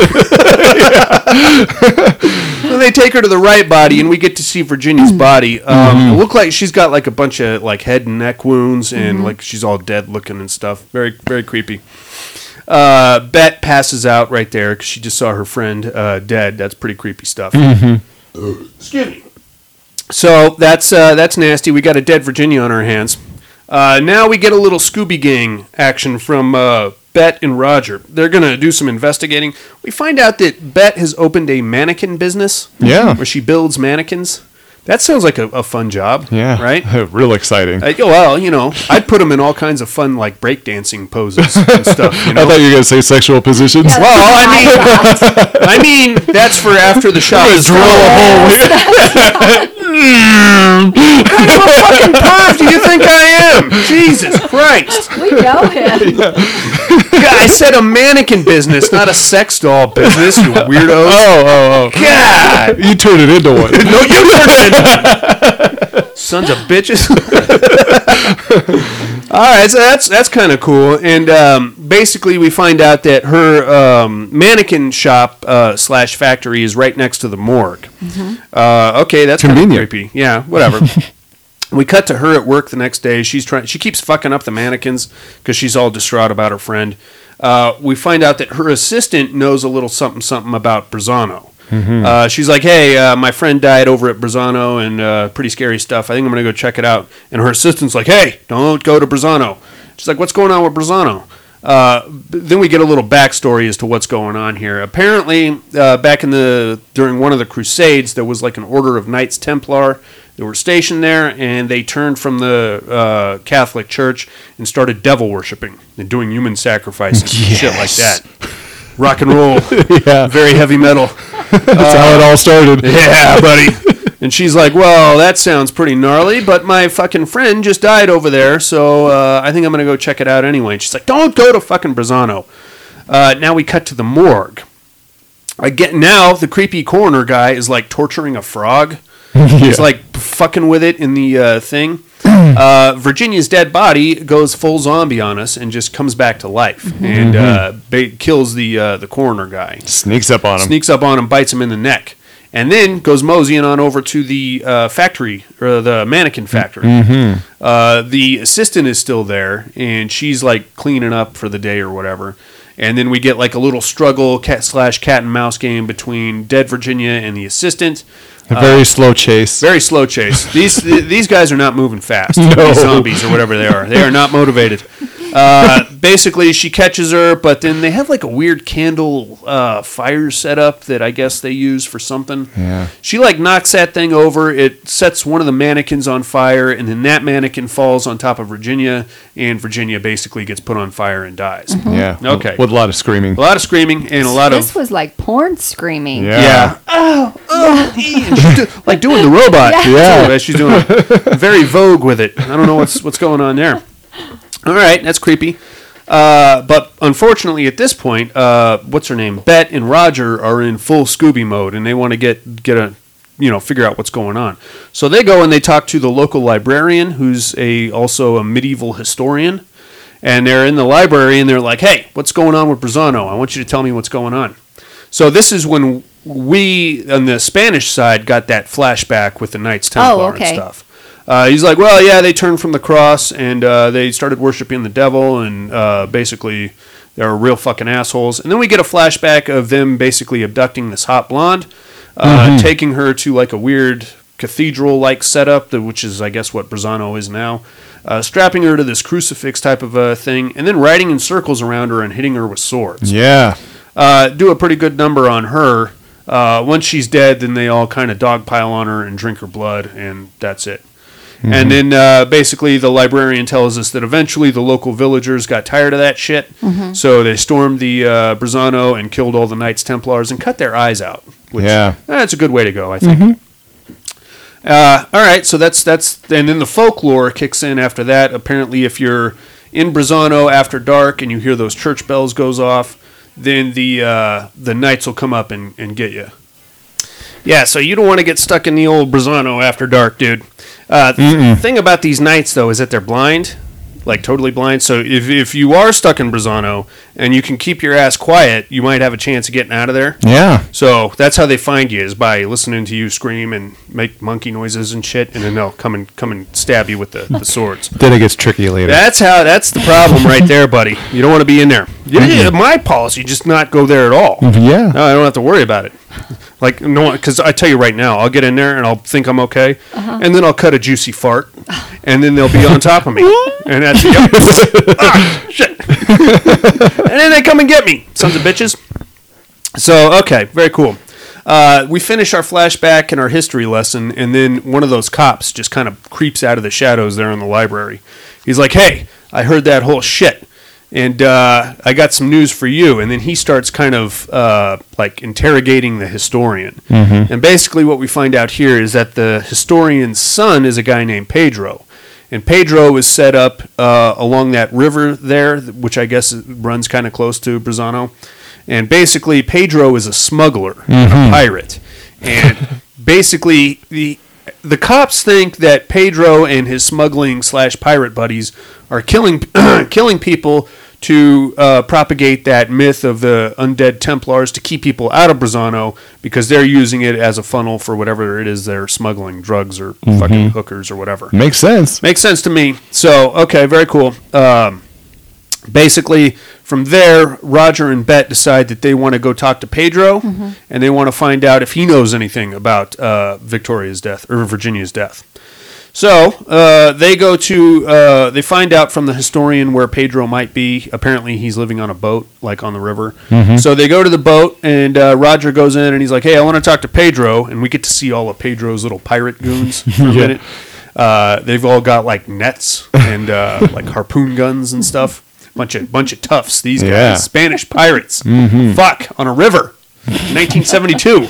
So they take her to the right body, and we get to see Virginia's body. Um, It looked like she's got like a bunch of like head and neck wounds, and like she's all dead looking and stuff. Very, very creepy. Uh, Bet passes out right there because she just saw her friend uh, dead. That's pretty creepy stuff. Excuse me. So that's uh, that's nasty. We got a dead Virginia on our hands. Uh, now we get a little Scooby Gang action from uh, Bet and Roger. They're going to do some investigating. We find out that Bet has opened a mannequin business. Yeah. Where she builds mannequins. That sounds like a, a fun job. Yeah. Right? Real exciting. Uh, well, you know, I'd put them in all kinds of fun, like breakdancing poses and stuff. You know? I thought you were going to say sexual positions. Yeah. Well, I mean, I mean, that's for after the shop is Drill a hole. What kind of a fucking perv do you think I am? Jesus Christ. We know him. God, I said a mannequin business, not a sex doll business, you weirdos. Oh, oh, oh. God. You turned it into one. No, you turned it into one. Sons of bitches. All right, so that's that's kind of cool. And um, basically, we find out that her um, mannequin shop uh, slash factory is right next to the morgue. Uh, okay, that's kind of Convenient. creepy. Yeah, whatever. We cut to her at work the next day. She's trying. She keeps fucking up the mannequins because she's all distraught about her friend. Uh, we find out that her assistant knows a little something something about Brazano. Uh, she's like, hey, uh, my friend died over at Brazano and uh, pretty scary stuff. I think I'm going to go check it out. And her assistant's like, hey, don't go to Brazano. She's like, what's going on with Brazano? Uh, then we get a little backstory as to what's going on here. Apparently, uh, back in the during one of the Crusades, there was like an order of Knights Templar that were stationed there, and they turned from the uh, Catholic Church and started devil worshipping and doing human sacrifices and shit like that. Rock and roll, Yeah. very heavy metal. That's how it all started. Yeah, buddy. And she's like, well, that sounds pretty gnarly, but my fucking friend just died over there, so uh, I think I'm going to go check it out anyway. And she's like, don't go to fucking Brazano. Uh, now we cut to the morgue. Again, now the creepy coroner guy is like torturing a frog. He's like fucking with it in the uh, thing. Uh, Virginia's dead body goes full zombie on us and just comes back to life and uh, ba- kills the uh, the coroner guy. Sneaks up on him. Sneaks up on him, bites him in the neck, and then goes moseying on over to the uh, factory or the mannequin factory. Mm-hmm. Uh, the assistant is still there, and she's like cleaning up for the day or whatever. And then we get like a little struggle cat slash cat and mouse game between dead Virginia and the assistant. A very slow chase. Very slow chase. These these guys are not moving fast. No. These zombies or whatever they are. They are not motivated. Uh, basically, she catches her, but then they have like a weird candle uh, fire setup that I guess they use for something. Yeah. She like knocks that thing over. It sets one of the mannequins on fire, and then that mannequin falls on top of Virginia, and Virginia basically gets put on fire and dies. Yeah. Okay. With a lot of screaming. A lot of screaming and a lot This of was like porn screaming. Yeah. yeah. Oh, oh, and she's do- like doing the robot. Yeah. Yeah. Too, as she's doing very Vogue with it. I don't know what's what's going on there. All right, that's creepy. Uh, but unfortunately, at this point, uh, what's her name? Bet and Roger are in full Scooby mode, and they want to get get a you know figure out what's going on. So they go and they talk to the local librarian, who's a also a medieval historian. And they're in the library, and they're like, hey, what's going on with Brazano? I want you to tell me what's going on. So this is when we, on the Spanish side, got that flashback with the Knights Templar Oh, okay. and stuff. Uh, he's like, well, yeah, they turned from the cross, and uh, they started worshiping the devil, and uh, basically they're real fucking assholes. And then we get a flashback of them basically abducting this hot blonde, uh, Mm-hmm. taking her to like a weird cathedral-like setup, that- which is, I guess, what Brazano is now. Uh, strapping her to this crucifix type of a thing, and then riding in circles around her and hitting her with swords. Yeah. uh, do a pretty good number on her. Uh, once she's dead, then they all kind of dogpile on her and drink her blood, and that's it. Mm-hmm. And then uh, basically the librarian tells us that eventually the local villagers got tired of that shit, mm-hmm. so they stormed the uh, Brazano and killed all the Knights Templars and cut their eyes out. Which, yeah. That's a good way to go, I think. Mm-hmm. Uh, all right, so that's, that's, and then the folklore kicks in after that. Apparently if you're in Brazano after dark and you hear those church bells goes off, then the uh, the knights will come up and, and get you. Yeah, so you don't want to get stuck in the old Brazano after dark, dude. Uh, the thing about these knights, though, is that they're blind, like totally blind. So if if you are stuck in Brazano and you can keep your ass quiet, you might have a chance of getting out of there. Yeah. So that's how they find you, is by listening to you scream and make monkey noises and shit, and then they'll come and come and stab you with the, the swords. Then it gets tricky later. That's how. That's the problem right there, buddy. You don't want to be in there. Mm-hmm. My policy, just not go there at all. Yeah. No, I don't have to worry about it. Like, no, because I tell you right now, I'll get in there and I'll think I'm okay, uh-huh. and then I'll cut a juicy fart, and then they'll be on top of me, and that's yep. ah, shit. And then they come and get me, sons of bitches. So, okay, very cool. Uh, we finish our flashback and our history lesson, and then one of those cops just kind of creeps out of the shadows there in the library. He's like, "Hey, I heard that whole shit. And uh, I got some news for you." And then he starts kind of uh, like interrogating the historian. Mm-hmm. And basically what we find out here is that the historian's son is a guy named Pedro. And Pedro is set up uh, along that river there, which I guess runs kind of close to Brazano. And basically Pedro is a smuggler, mm-hmm. a pirate. And basically the the cops think that Pedro and his smuggling slash pirate buddies are killing killing people to uh, propagate that myth of the undead Templars to keep people out of Brazano, because they're using it as a funnel for whatever it is they're smuggling, drugs or mm-hmm. fucking hookers or whatever. Makes sense. Makes sense to me. So, okay, very cool. Um, basically, from there, Roger and Bet decide that they want to go talk to Pedro, mm-hmm. and they want to find out if he knows anything about uh, Victoria's death, or Virginia's death. So, uh, they go to, uh, they find out from the historian where Pedro might be. Apparently, he's living on a boat, like on the river. Mm-hmm. So, they go to the boat, and uh, Roger goes in, and he's like, "Hey, I want to talk to Pedro." And we get to see all of Pedro's little pirate goons for a yeah. minute. Uh, they've all got, like, nets and, uh, like, harpoon guns and stuff. Bunch of, bunch of toughs, these guys. Yeah. Spanish pirates. Mm-hmm. Fuck, on a river. nineteen seventy-two.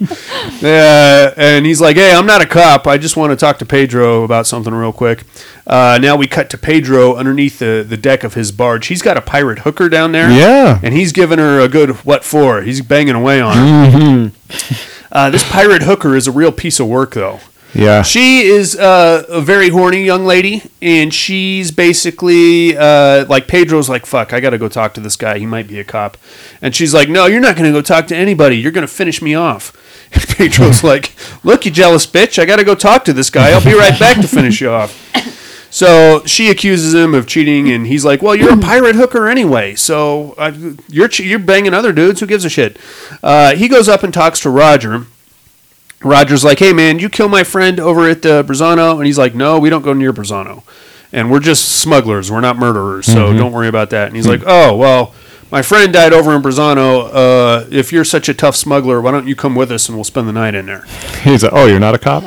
uh, and he's like, "Hey, I'm not a cop. I just want to talk to Pedro about something real quick." Uh, now we cut to Pedro underneath the, the deck of his barge. He's got a pirate hooker down there. Yeah. And he's giving her a good what for. He's banging away on her. Mm-hmm. Uh, this pirate hooker is a real piece of work, though. Yeah. She is uh, a very horny young lady, and she's basically, uh, like, Pedro's like, "Fuck, I got to go talk to this guy. He might be a cop." And she's like, "No, you're not going to go talk to anybody. You're going to finish me off." And Pedro's like, "Look, you jealous bitch. I got to go talk to this guy. I'll be right back to finish you off." So she accuses him of cheating, and he's like, "Well, you're a pirate hooker anyway, so I, you're, you're banging other dudes. Who gives a shit?" Uh, he goes up and talks to Roger. Roger's like, "Hey, man, you kill my friend over at uh, Brazano?" And he's like, "No, we don't go near Brazano. And we're just smugglers. We're not murderers, so mm-hmm. don't worry about that." And he's like, "Oh, well, my friend died over in Brazano. Uh, if you're such a tough smuggler, why don't you come with us and we'll spend the night in there?" He's like, "Oh, you're not a cop?"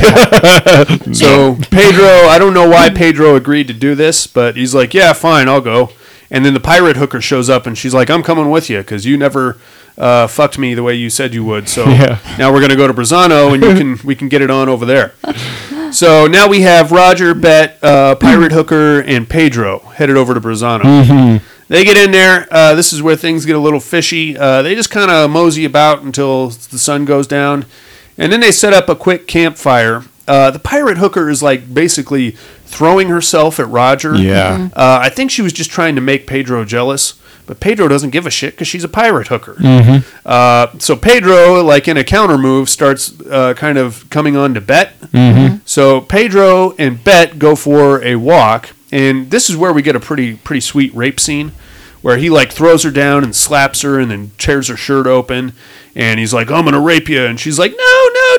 So Pedro, I don't know why Pedro agreed to do this, but he's like, "Yeah, fine, I'll go." And then the pirate hooker shows up, and she's like, "I'm coming with you because you never... Uh, fucked me the way you said you would, so yeah. now we're gonna go to Brazano and you can we can get it on over there." So now we have Roger, Bet, uh, pirate hooker, and Pedro headed over to Brazano. Mm-hmm. They get in there. Uh, this is where things get a little fishy. Uh, they just kind of mosey about until the sun goes down, and then they set up a quick campfire. Uh, the pirate hooker is like basically throwing herself at Roger. Yeah, mm-hmm. uh, I think she was just trying to make Pedro jealous. But Pedro doesn't give a shit because she's a pirate hooker. Mm-hmm. Uh, so Pedro, like in a counter move, starts uh, kind of coming on to Bet. Mm-hmm. So Pedro and Bet go for a walk, and this is where we get a pretty pretty sweet rape scene, where he like throws her down and slaps her, and then tears her shirt open, and he's like, "I'm gonna rape you," and she's like, "No, no,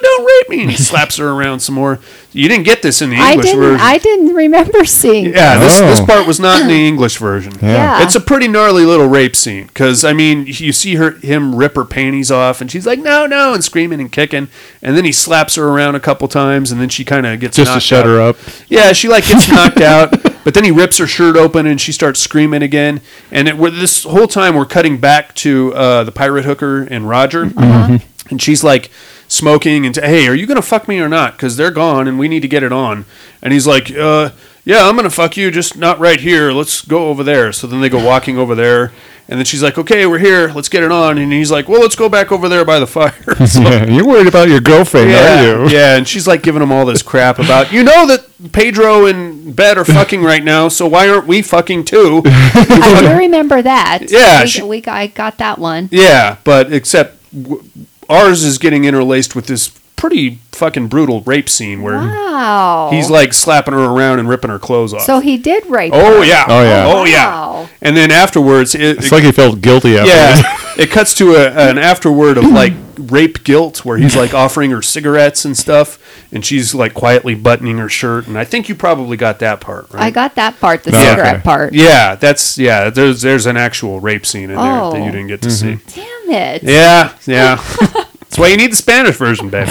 don't rape me. And he slaps her around some more. You didn't get this in the I English didn't. version. I didn't remember seeing. Yeah, this, Oh. this part was not in the English version. Yeah. It's a pretty gnarly little rape scene because, I mean, you see her him rip her panties off and she's like, no, no, and screaming and kicking. And then he slaps her around a couple times and then she kind of gets Just to knocked shut out. her up. Yeah, she like gets knocked out, but then he rips her shirt open and she starts screaming again. And it, we're, this whole time we're cutting back to uh, the pirate hooker and Roger. Uh-huh. And she's like smoking and, t- hey, are you going to fuck me or not? Because they're gone and we need to get it on. And he's like, uh, yeah, I'm going to fuck you, just not right here. Let's go over there. So then they go walking over there. And then she's like, okay, we're here. Let's get it on. And he's like, well, let's go back over there by the fire. So, Yeah, you're worried about your girlfriend, yeah, are you? yeah. And she's like giving him all this crap about, you know that Pedro and Bet are fucking right now, so why aren't we fucking too? I do remember that. Yeah, we, she- we I got that one. Yeah, but except w- ours is getting interlaced with this pretty fucking brutal rape scene where Wow. he's like slapping her around and ripping her clothes off. So he did rape. oh her. yeah, Oh, yeah. oh yeah. Wow. And then afterwards, it, It's like he felt guilty after yeah, it cuts to a, an afterword of like rape guilt where he's like offering her cigarettes and stuff, and she's like quietly buttoning her shirt. And I think you probably got that part, right? I got that part, the Yeah. cigarette Okay. part. Yeah, that's yeah. There's there's an actual rape scene in there Oh. that you didn't get to see. Damn it. Yeah, yeah. That's why you need the Spanish version, baby.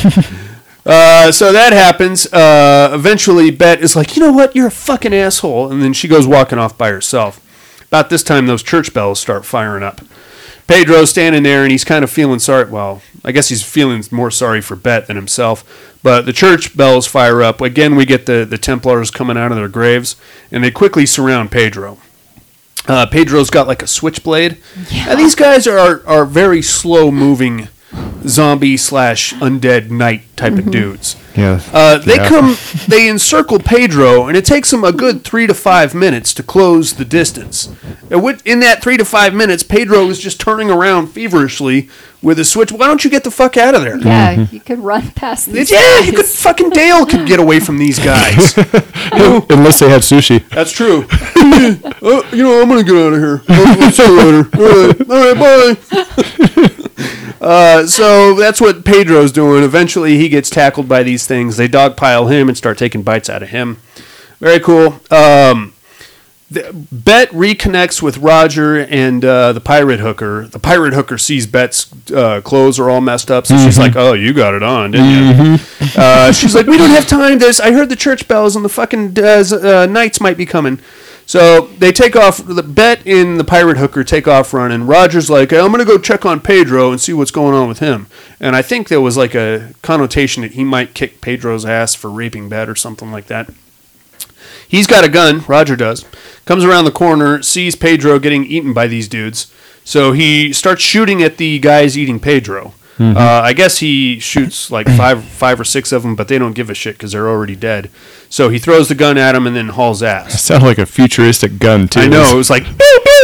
Uh, so that happens. Uh, eventually, Bet is like, you know what? You're a fucking asshole. And then she goes walking off by herself. About this time, those church bells start firing up. Pedro's standing there, and he's kind of feeling sorry. Well, I guess he's feeling more sorry for Bet than himself. But the church bells fire up. Again, we get the, the Templars coming out of their graves, and they quickly surround Pedro. Uh, Pedro's got like a switchblade. Now, these guys are are very slow moving zombie slash undead knight type of dudes. Yeah. Uh, they Yeah. come, they encircle Pedro, and it takes them a good three to five minutes to close the distance. And with- In that three to five minutes, Pedro is just turning around feverishly with a switch. Why don't you get the fuck out of there? Yeah, you could run past these Yeah, guys. you could fucking Dale could get away from these guys. Unless they have sushi. That's true. uh, you know, I'm gonna get out of here. I'll see you later. All right, all right, bye. Uh, so that's what Pedro's doing. Eventually, he gets tackled by these things. They dogpile him and start taking bites out of him. Very cool. Um, the, Bet reconnects with Roger and uh, the pirate hooker. The pirate hooker sees Bet's uh, clothes are all messed up, so she's like, "Oh, you got it on, didn't you?" Uh, she's like, "We don't have time. There's, I heard the church bells and the fucking uh, uh, knights might be coming." So they take off. The Bet and the pirate hooker take off running. Roger's like, hey, I'm gonna go check on Pedro and see what's going on with him. And I think there was like a connotation that he might kick Pedro's ass for raping Bet or something like that. He's got a gun, Roger does. Comes around the corner, sees Pedro getting eaten by these dudes. So he starts shooting at the guys eating Pedro. Uh, I guess he shoots like five five or six of them, but they don't give a shit because they're already dead. So he throws the gun at him and then hauls ass. Sounded like a futuristic gun, too. I know, it was like,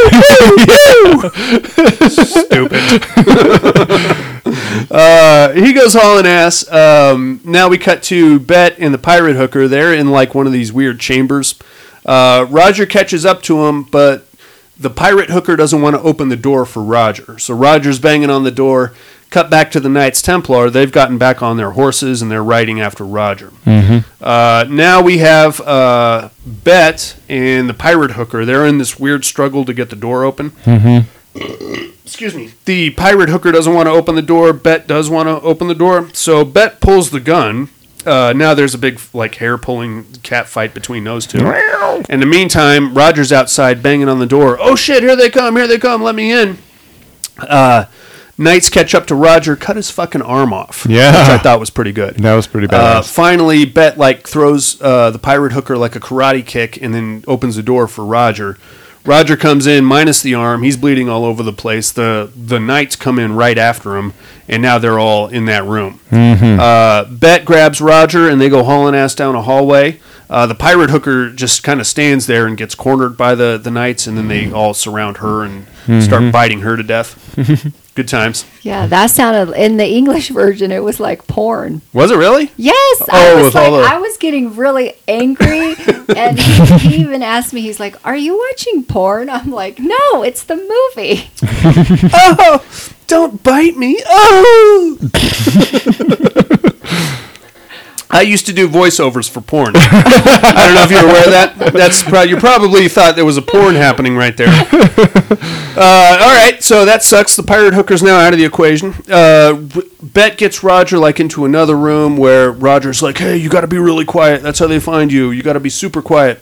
pew, pew, pew, pew. Stupid. uh, he goes hauling ass. Um, now we cut to Bet and the pirate hooker. They're in like one of these weird chambers. Uh, Roger catches up to him, but the pirate hooker doesn't want to open the door for Roger. So Roger's banging on the door. Cut back to the Knights Templar. They've gotten back on their horses and they're riding after Roger. Uh, now we have uh, Bet and the pirate hooker. They're in this weird struggle to get the door open. Excuse me. The pirate hooker doesn't want to open the door. Bet does want to open the door. So Bet pulls the gun. Uh, now there's a big like hair pulling cat fight between those two. In the meantime, Roger's outside banging on the door. Oh shit! Here they come! Here they come! Let me in. Uh, Knights catch up to Roger, cut his fucking arm off. Yeah. Which I thought was pretty good. That was pretty Uh, badass. finally, Bet like throws uh, the pirate hooker like a karate kick and then opens the door for Roger. Roger comes in minus the arm. He's bleeding all over the place. The the Knights come in right after him, and now they're all in that room. Uh, Bet grabs Roger, and they go hauling ass down a hallway. Uh, the pirate hooker just kind of stands there and gets cornered by the, the Knights, and then they all surround her and start biting her to death. Good times. Yeah, that sounded in the English version. It was like porn. Was it really? Yes, Oh, I was with like, all the- I was getting really angry, and he, he even asked me. He's like, "Are you watching porn?" I'm like, "No, it's the movie." Oh, don't bite me. Oh. I used to do voiceovers for porn. I don't know if you're aware of that. That's pro- you probably thought there was a porn happening right there. Uh, all right, so that sucks. The pirate hooker's now out of the equation. Uh, Bet gets Roger like into another room where Roger's like, "Hey, you got to be really quiet. That's how they find you. You got to be super quiet."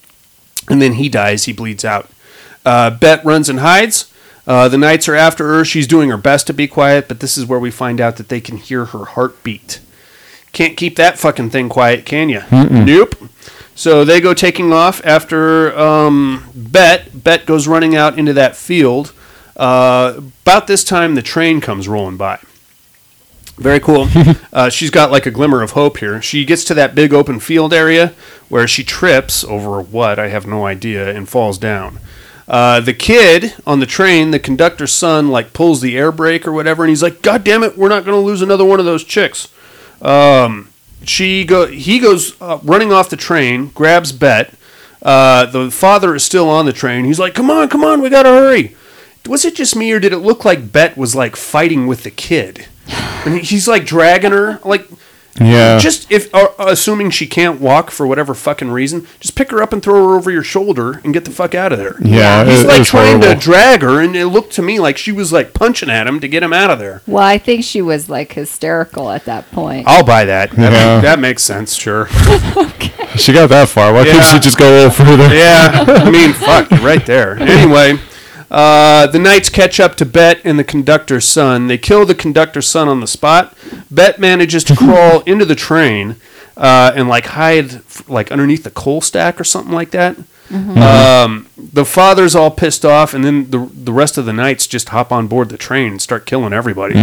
And then he dies. He bleeds out. Uh, Bet runs and hides. Uh, the Knights are after her. She's doing her best to be quiet, but this is where we find out that they can hear her heartbeat. Can't keep that fucking thing quiet, can you? Nope. So they go taking off after um, Bet. Bet goes running out into that field. Uh, about this time, the train comes rolling by. Very cool. uh, she's got like a glimmer of hope here. She gets to that big open field area where she trips over what, I have no idea, and falls down. Uh, the kid on the train, the conductor's son, like pulls the air brake or whatever, and he's like, "God damn it, we're not going to lose another one of those chicks." Um, she go. He goes uh, running off the train, grabs Bet. Uh, the father is still on the train. He's like, "Come on, come on, we gotta hurry." Was it just me, or did it look like Bet was like fighting with the kid? And he- he's like dragging her, like. Yeah. Just if, uh, assuming she can't walk for whatever fucking reason, just pick her up and throw her over your shoulder and get the fuck out of there. Yeah, He's it- like it's trying to horrible. drag her, and it looked to me like she was like punching at him to get him out of there. Well, I think she was like hysterical at that point. I'll buy that. That, Yeah. that makes sense, sure. She got that far. Why couldn't Yeah. she just go a little further? Yeah, I mean, fuck, you're right there. Anyway, uh, the Knights catch up to Bet and the conductor's son. They kill the conductor's son on the spot. Bet manages to crawl into the train uh, and like hide f- like underneath the coal stack or something like that. Um, the father's all pissed off, and then the the rest of the Knights just hop on board the train and start killing everybody.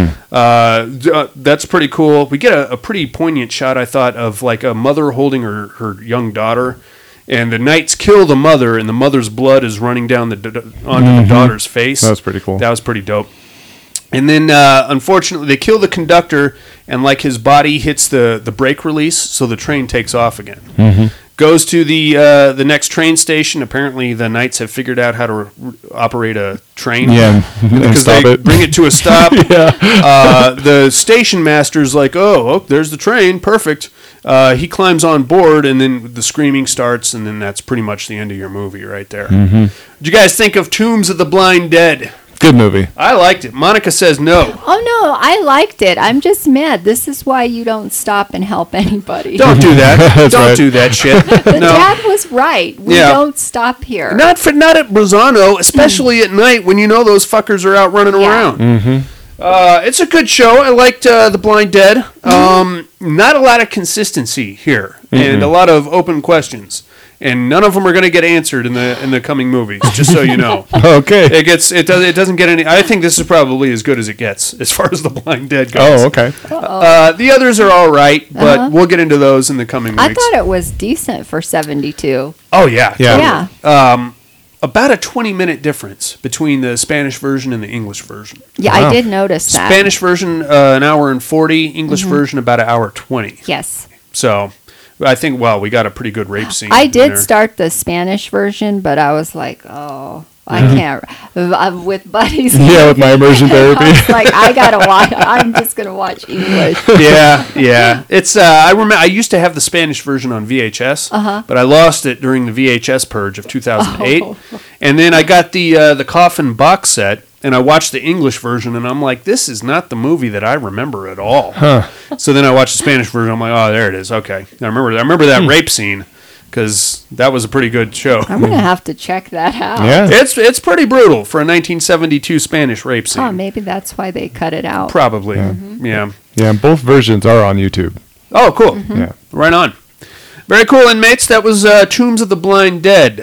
Uh, d- uh, that's pretty cool. We get a, a pretty poignant shot, I thought, of like a mother holding her, her young daughter, and the Knights kill the mother, and the mother's blood is running down the d- onto the daughter's face. That was pretty cool. That was pretty dope. And then, uh, unfortunately, they kill the conductor, and like his body hits the, the brake release, so the train takes off again. Mm-hmm. Goes to the uh, the next train station. Apparently, the Knights have figured out how to r- operate a train. Yeah, and because stop they it. bring it to a stop. Yeah. uh, the station master's like, "Oh, oh there's the train. Perfect." Uh, he climbs on board, and then the screaming starts, and then that's pretty much the end of your movie right there. Mm-hmm. Did you guys think of Tombs of the Blind Dead? Good movie. I liked it. Monica says no. Oh no, I liked it. I'm just mad. This is why you don't stop and help anybody. Don't do that. That's Don't right. do that shit. The No. dad was right. We Yeah. don't stop here. Not for not at Brozano, especially at night when you know those fuckers are out running Yeah. around. Mm-hmm. Uh, it's a good show. I liked uh, The Blind Dead. Um, not a lot of consistency here, and a lot of open questions, and none of them are going to get answered in the in the coming movies. Just so you know, Okay. it gets it does it doesn't get any. I think this is probably as good as it gets as far as The Blind Dead goes. Oh, okay. Uh, the others are all right, but Uh-huh. we'll get into those in the coming I weeks. thought it was decent for seventy-two. oh yeah, Yeah. Yeah. Um, about a twenty minute difference between the Spanish version and the English version. Yeah, Wow. I did notice that. Spanish version uh, an hour and forty, English version about an hour twenty. Yes. So I think well, we got a pretty good rape scene. I in did there. start the Spanish version, but I was like, oh, I Mm-hmm. can't. I'm with buddies. Yeah, with my immersion therapy. I was like, I gotta watch. I'm just gonna watch English. yeah, yeah. It's uh, I remember I used to have the Spanish version on V H S, Uh-huh. but I lost it during the V H S purge of two thousand eight, Oh. and then I got the uh, the Coffin box set. And I watched the English version, and I'm like, this is not the movie that I remember at all. So then I watched the Spanish version. I'm like, oh, there it is. Okay, I remember. I remember that rape scene because that was a pretty good show. I'm gonna have to check that out. Yeah. It's it's pretty brutal for a nineteen seventy-two Spanish rape scene. Oh, maybe that's why they cut it out. Probably. Yeah. Yeah, both versions are on YouTube. Oh, cool. Yeah. Right on. Very cool, inmates. That was uh, Tombs of the Blind Dead.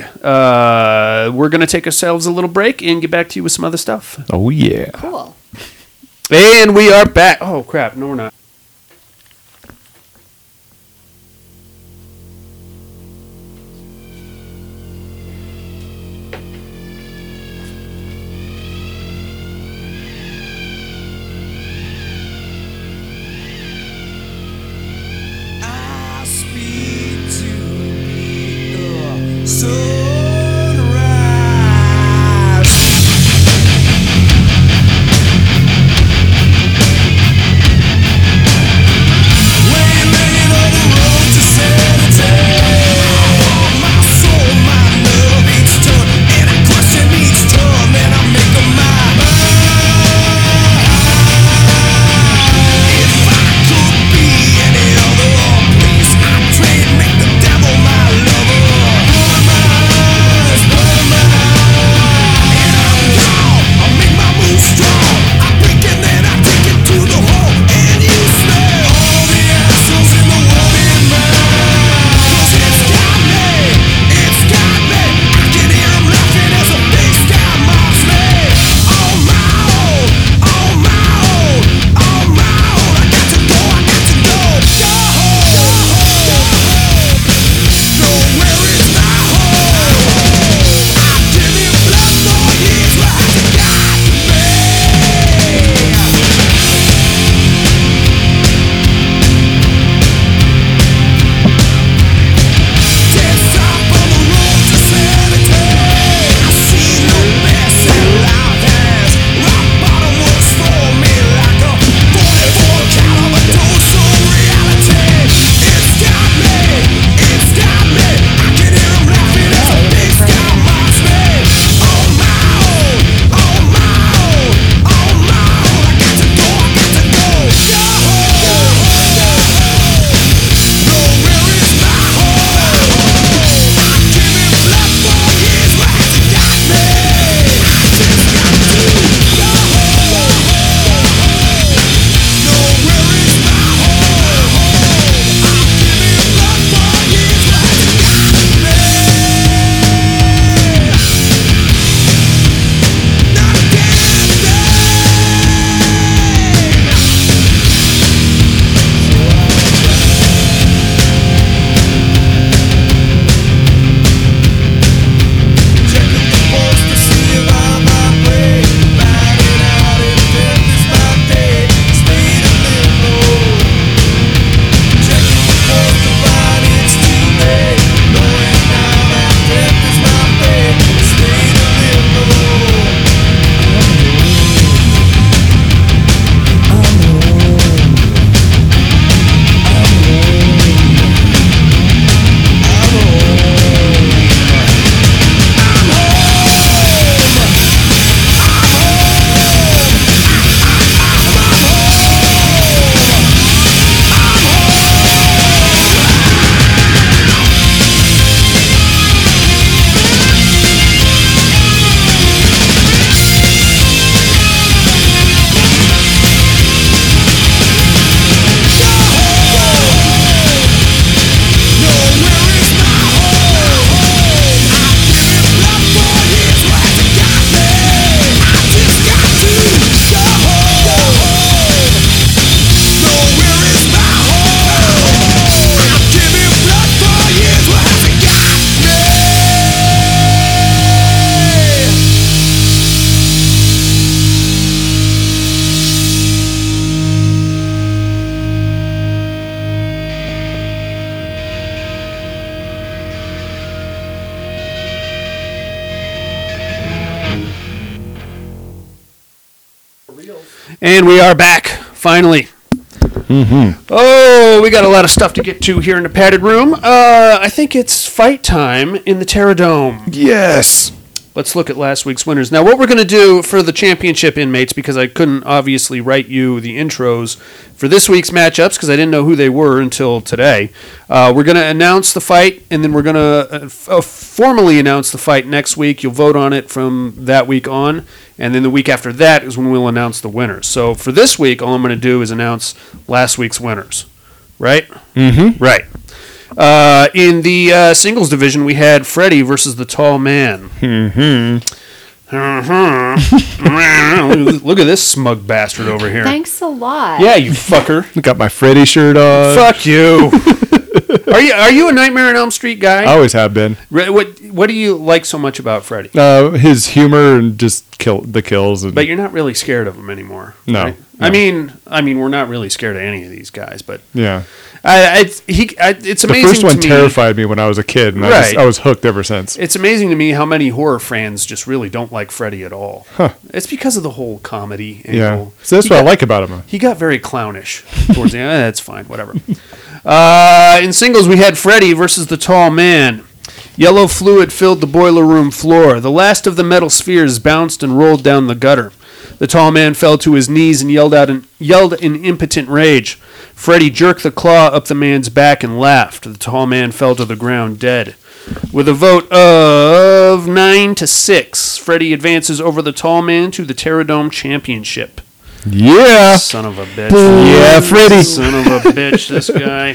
Uh, we're going to take ourselves a little break and get back to you with some other stuff. Oh, yeah. Cool. And we are back. Oh, crap. No, we're not. I speed to meet the sunrise. And we are back, finally. Mm-hmm. Oh, we got a lot of stuff to get to here in the padded room. Uh, I think it's fight time in the Terra Dome. Yes. Let's look at last week's winners. Now, what we're going to do for the championship inmates, because I couldn't obviously write you the intros for this week's matchups because I didn't know who they were until today, uh, we're going to announce the fight, and then we're going to uh, f- uh, formally announce the fight next week. You'll vote on it from that week on, and then the week after that is when we'll announce the winners. So for this week, all I'm going to do is announce last week's winners, right? Mm-hmm. Right. Uh, in the uh, singles division, we had Freddie versus the Tall Man. Mm-hmm. Uh-huh. Look at this smug bastard over here. Thanks a lot. Yeah, you fucker. Got my Freddy shirt on. Fuck you. Are you are you a Nightmare on Elm Street guy? I always have been. Re- What What do you like so much about Freddy? Uh, his humor and just kill the kills. And But you're not really scared of him anymore. No, right? no. I mean, I mean, we're not really scared of any of these guys, but yeah. I, it's he. I, it's The amazing. first one to me, terrified me when I was a kid, and I, just, Right. I was hooked ever since. It's amazing to me how many horror fans just really don't like Freddy at all. Huh. It's because of the whole comedy Yeah. angle. So that's He what I got- like about him. He got very clownish towards the end. Eh, that's fine, whatever. Uh, in singles, we had Freddy versus the Tall Man. Yellow fluid filled the boiler room floor. The last of the metal spheres bounced and rolled down the gutter. The Tall Man fell to his knees and yelled out in, yelled in impotent rage. Freddy jerked the claw up the man's back and laughed. The Tall Man fell to the ground dead. With a vote of nine to six, Freddy advances over the Tall Man to the Terra Dome Championship. Yeah. Son of a bitch. Yeah, Freddy. Son of a bitch, this guy.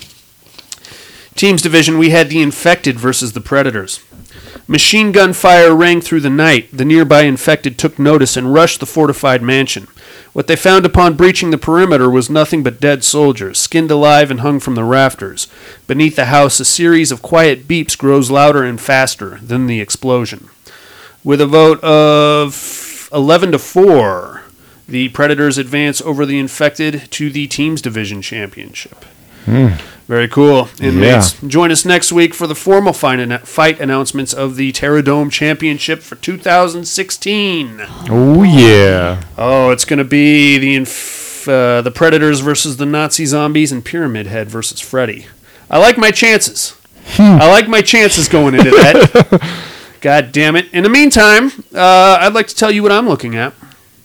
Teams division, we had the Infected versus the Predators. Machine gun fire rang through the night. The nearby Infected took notice and rushed the fortified mansion. What they found upon breaching the perimeter was nothing but dead soldiers, skinned alive and hung from the rafters. Beneath the house, a series of quiet beeps grows louder and faster than the explosion. With a vote of eleven to four, the Predators advance over the Infected to the Teams Division Championship. Very cool. Inmates, join us next week for the formal fight, fight announcements of the Terra Dome Championship for two thousand sixteen. Oh, yeah. Oh, it's going to be the inf- uh, the Predators versus the Nazi Zombies and Pyramid Head versus Freddy. I like my chances. I like my chances going into that. God damn it. In the meantime, uh, I'd like to tell you what I'm looking at.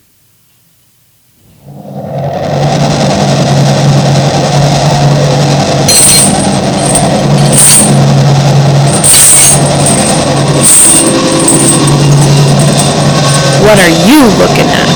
What are you looking at?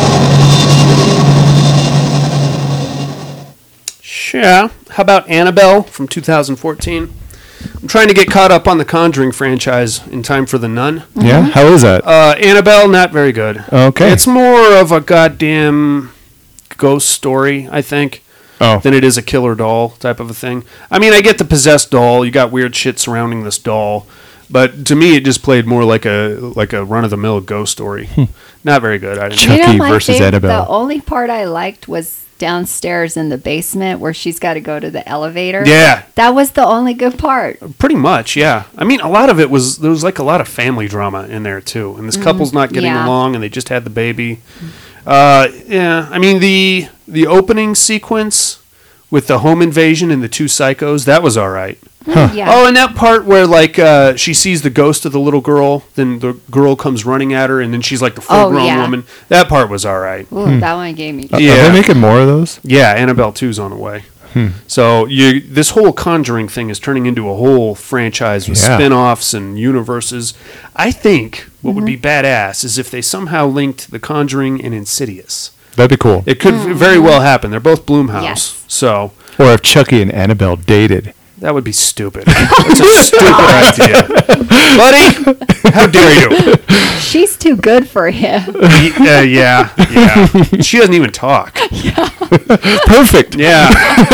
Yeah. How about Annabelle from two thousand fourteen? I'm trying to get caught up on the Conjuring franchise in time for The Nun. Yeah? How is that? Uh, Annabelle, not very good. Okay. It's more of a goddamn ghost story, I think, oh. than it is a killer doll type of a thing. I mean, I get the possessed doll. You got weird shit surrounding this doll. But to me, it just played more like a like a run-of-the-mill ghost story. Not very good. I didn't Chucky You know, my versus favorite- Annabelle. The only part I liked was downstairs in the basement where she's got to go to the elevator. Yeah. That was the only good part. Pretty much, yeah. I mean, a lot of it was, there was like a lot of family drama in there, too. And this couple's not getting yeah. along, and they just had the baby. Uh, yeah, I mean, the the opening sequence with the home invasion and the two psychos, that was all right. Yeah. Oh, and that part where, like, uh, she sees the ghost of the little girl, then the girl comes running at her, and then she's like the full-grown yeah. woman. That part was all right. Ooh, that one gave me. Uh, Yeah. Are they making more of those? Yeah, Annabelle two's on the way. So you, this whole Conjuring thing is turning into a whole franchise with Yeah. spin-offs and universes. I think what would be badass is if they somehow linked The Conjuring and Insidious. That'd be cool. It could very well happen. They're both Blumhouse. Yes. So Or if Chucky and Annabelle dated. that would be stupid. That's a stupid idea. Buddy, how dare you? She's too good for him. Y- uh, yeah, yeah. She doesn't even talk. Perfect. Yeah.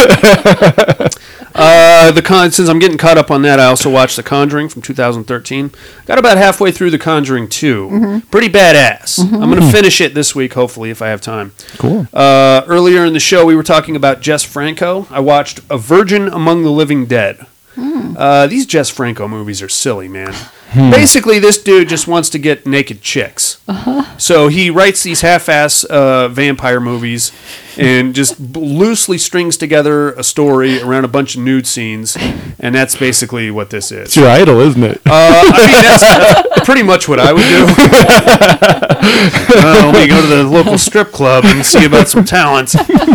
uh, the con- since I'm getting caught up on that, I also watched The Conjuring from two thousand thirteen. Got about halfway through The Conjuring two. Pretty badass. I'm going to finish it this week, hopefully, if I have time. Cool. Uh, earlier in the show, we were talking about Jess Franco. I watched A Virgin Among the Living Dead. Uh, these Jess Franco movies are silly, man. Basically, this dude just wants to get naked chicks. Uh-huh. So he writes these half-ass uh, vampire movies and just b- loosely strings together a story around a bunch of nude scenes, and that's basically what this is. It's your idol, isn't it? Uh, I mean, that's pretty much what I would do. uh, let me go to the local strip club and see about some talent.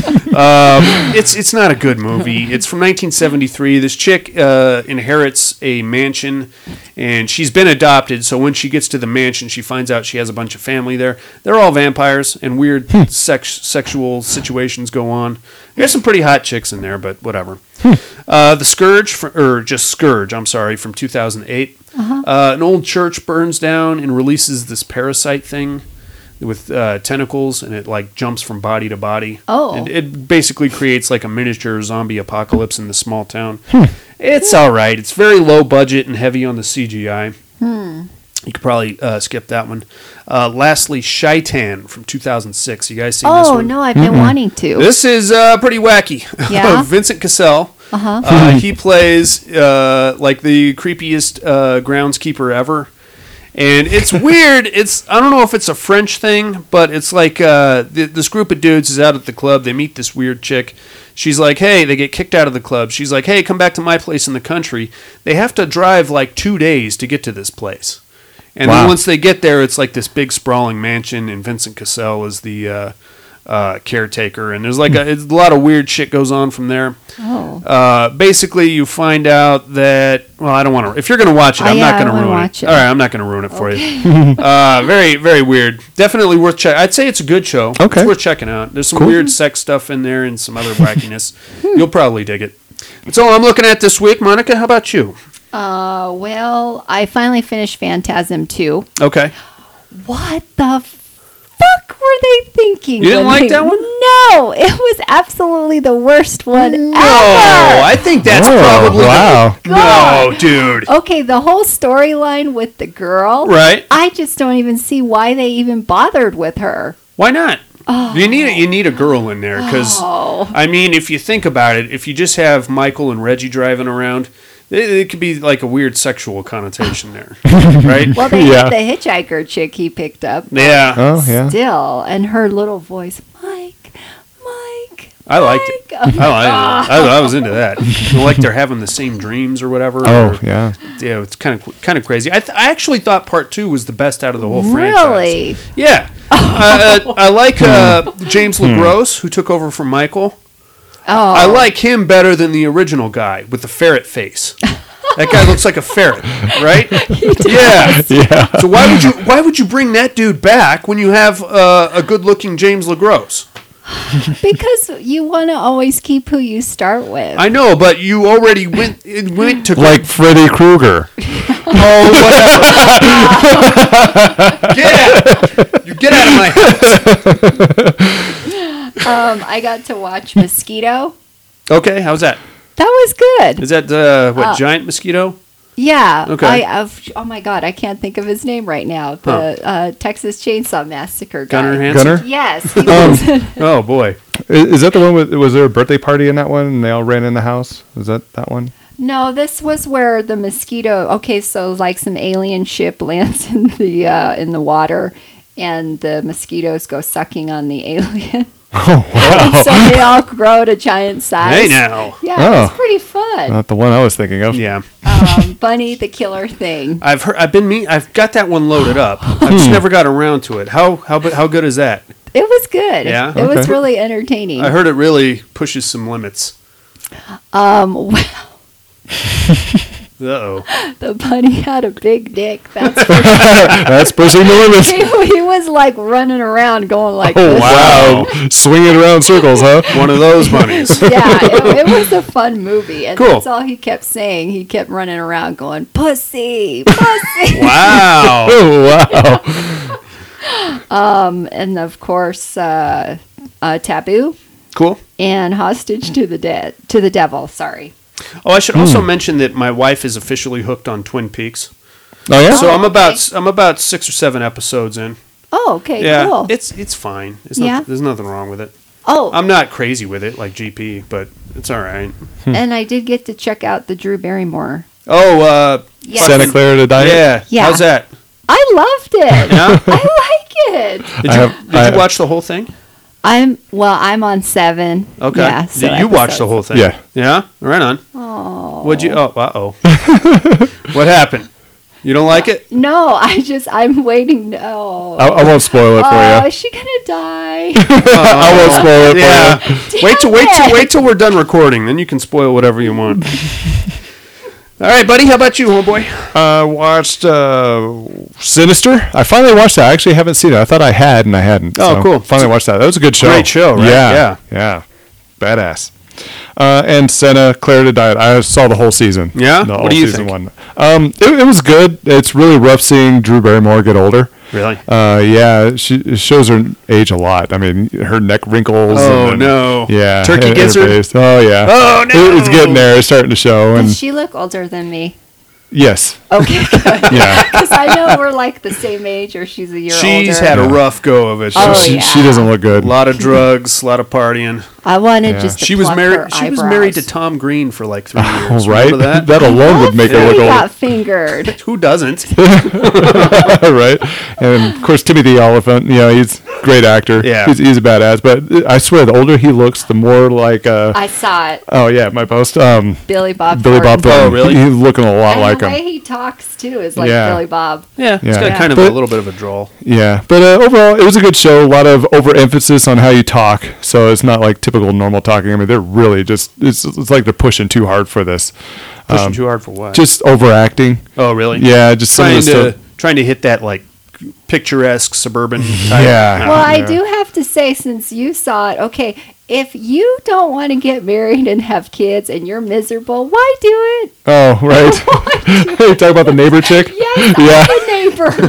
Um, it's it's not a good movie. It's from nineteen seventy-three. This chick uh, inherits a mansion, and she's been adopted. So when she gets to the mansion, she finds out she has a bunch of family there. They're all vampires, and weird sex sexual situations go on. There's some pretty hot chicks in there, but whatever. Uh, the Scourge, fr- or just Scourge, I'm sorry, from two thousand eight. Uh-huh. Uh, an old church burns down and releases this parasite thing with uh, tentacles, and it like jumps from body to body. Oh. And it basically creates like a miniature zombie apocalypse in the small town. It's all right. It's very low budget and heavy on the C G I. Hmm. You could probably uh, skip that one. Uh, lastly, Shaitan from two thousand six. You guys seen Oh, this one? no, I've been Mm-mm. wanting to. This is uh, pretty wacky. Yeah? Vincent Cassell. Uh-huh. Uh, he plays uh, like the creepiest uh, groundskeeper ever. And it's weird. It's I don't know if it's a French thing, but it's like uh, th- this group of dudes is out at the club. They meet this weird chick. She's like, hey, they get kicked out of the club. She's like, hey, come back to my place in the country. They have to drive like two days to get to this place. And Wow. then once they get there, it's like this big sprawling mansion, and Vincent Cassell is the uh, uh, caretaker. And there's like a, it's, a lot of weird shit goes on from there. Oh. Uh, basically, you find out that well, I don't want to. If you're going to watch it, Oh, I'm yeah, not going I to wanna ruin watch it. it. All right, I'm not going to ruin it for you. uh, very, very weird. Definitely worth checking. I'd say it's a good show. Okay. It's worth checking out. There's some Cool. weird sex stuff in there and some other wackiness. You'll probably dig it. That's all I'm looking at this week. Monica, how about you? Uh, well, I finally finished Phantasm two. Okay. What the fuck were they thinking? You didn't when like they- that one? No, it was absolutely the worst one No, ever. I think that's Oh, probably the- wow. God. No, dude. Okay, the whole storyline with the girl. Right. I just don't even see why they even bothered with her. Why not? You need a, you need a girl in there because Oh. I mean, if you think about it, if you just have Michael and Reggie driving around, it, it could be like a weird sexual connotation there, right? Well, they Yeah. had the hitchhiker chick he picked up. Yeah, Oh, yeah. Still, and her little voice, Mike, Mike. I liked it. Mike." I, liked it. I, I was into that. Like they're having the same dreams or whatever. Oh, or- yeah. yeah. It's kind of kind of crazy. I, th- I actually thought part two was the best out of the whole franchise. Really? Yeah. uh, uh, I like uh, James LaGrosse, who took over from Michael. Oh, I like him better than the original guy with the ferret face. That guy looks like a ferret, right? Yeah. Yeah. So why would you why would you bring that dude back when you have uh, a good-looking James LaGrosse? because you want to always keep who you start with. I know, but you already went it went to Like Freddy Krueger. oh whatever. Get out! You get out of my house. Um, I got to watch Mosquito. Okay, how's that? That was good. Is that uh, what Uh, giant mosquito? Yeah. Okay. I, I've, oh my god, I can't think of his name right now. The uh, Texas Chainsaw Massacre guy. Gunnar Hansen. Gunner? Yes. He was, Oh boy. Is, is that the one with, was there a birthday party in that one and they all ran in the house? Is that that one? no, this was where the mosquito. Okay, so like some alien ship lands in the uh, in the water, and the mosquitoes go sucking on the alien. Oh, And wow. so they all grow to giant size. Hey now. Yeah, Oh. it's pretty fun. Not the one I was thinking of. Yeah. Um, Bunny the Killer Thing. I've heard. I've been me. I've got that one loaded up. I've just never got around to it. How how how good is that? It was good. Yeah? It was Okay. really entertaining. I heard it really pushes some limits. Um, well, Uh oh. the bunny had a big dick. That's That's pushing the limits. he, he was like running around going like Oh, this. wow. Swinging around circles, huh? One of those bunnies. Yeah, it, it was a fun movie, and Cool. that's all he kept saying. He kept running around going pussy, pussy. Wow. Oh, wow. um, and of course, uh, uh, Taboo Cool. and Hostage to the Dead to the Devil. Sorry. Oh, I should also mention that my wife is officially hooked on Twin Peaks. Oh, yeah? So I'm okay. about I'm about six or seven episodes in. Oh, okay, Yeah, cool. it's it's fine. It's Yeah? not, there's nothing wrong with it. oh, I'm not crazy with it like G P, but it's all right. and I did get to check out the Drew Barrymore Oh, uh, Yes. Santa Clara to Diet. yeah. Yeah. How's that? I loved it. Yeah? I like it. Did I you, have- did I- you watch the whole thing? I'm well. I'm on seven. Okay. Yeah. So Did you watched the episodes. whole thing? Yeah. Yeah? Right on. Oh. What'd you... Oh, uh-oh. What happened? You don't like it? No, I just I'm waiting. No. I, I won't spoil it for Oh, you. is she gonna die? I won't spoil it Yeah. for you. Wait till wait till it. wait till we're done recording, then you can spoil whatever you want. All right, buddy. How about you, homeboy? I watched uh, Sinister. I finally watched that. I actually haven't seen it. I thought I had, and I hadn't. Oh, so cool. Finally watched that. That was a good show. Great show, right? Yeah. Yeah. Yeah. Badass. Uh, and Santa Clara to Diet. I saw the whole season. Yeah? The What whole do you season think? one. Um, it, it was good. It's really rough seeing Drew Barrymore get older. Really? Uh, yeah, she it shows her age a lot. I mean, her neck wrinkles. Oh, and then- no. Yeah, Turkey and gets her? face. Oh yeah. Oh, no. It- it's getting there. It's starting to show. And Does she look older than me? yes, Okay, good. yeah. Because I know we're like the same age, or she's a year She's older. had a rough go of it. Oh, she, yeah. she doesn't look good. A lot of drugs, a lot of partying. I wanted Yeah. just to She was pluck her married. She was married to eyebrows. Tom Green for like three Oh, years. right. Remember that? That alone would make her He look older. got fingered. Who doesn't? Right? And of course, Timothy Oliphant. You know, he's a great actor. Yeah. he's, he's a badass. But I swear, the older he looks, the more like. Uh, I saw it. oh yeah, my post. Um, Billy Bob. Billy Bob Thornton. Thornton. Oh, really? He's looking a lot And like the him. way he talks too is like Yeah. Billy Bob. Yeah, it's Yeah. got kind of But- a little bit of a drawl. Yeah, but uh, overall, it was a good show. A lot of overemphasis on how you talk, so it's not like typical normal talking. I mean, they're really just it's, it's like they're pushing too hard for this. Pushing Um, too hard for what? Just overacting. oh, really? Yeah, just some Trying of the to stuff. trying to hit that like picturesque suburban type. Yeah. Well, I Yeah. do have to say, since you saw it, okay, if you don't want to get married and have kids and you're miserable, why do it? Oh, right. you talk about the neighbor chick? Yes, Yeah. I'm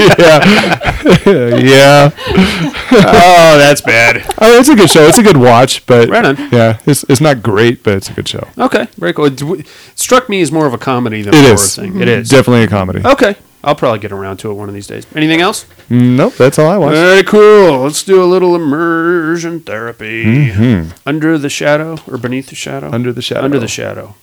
the neighbors. yeah. yeah. Oh, that's bad. Oh, it's a good show. It's a good watch, but Right on. yeah, it's it's not great, but it's a good show. Okay, very cool. It w- struck me as more of a comedy than It a horror is. thing. It is. Definitely a comedy. Okay, I'll probably get around to it one of these days. Anything else? Nope, that's all I watched. Very cool. Let's do a little immersion therapy. Mhm. Under the shadow or beneath the shadow? Under the shadow. Under the shadow.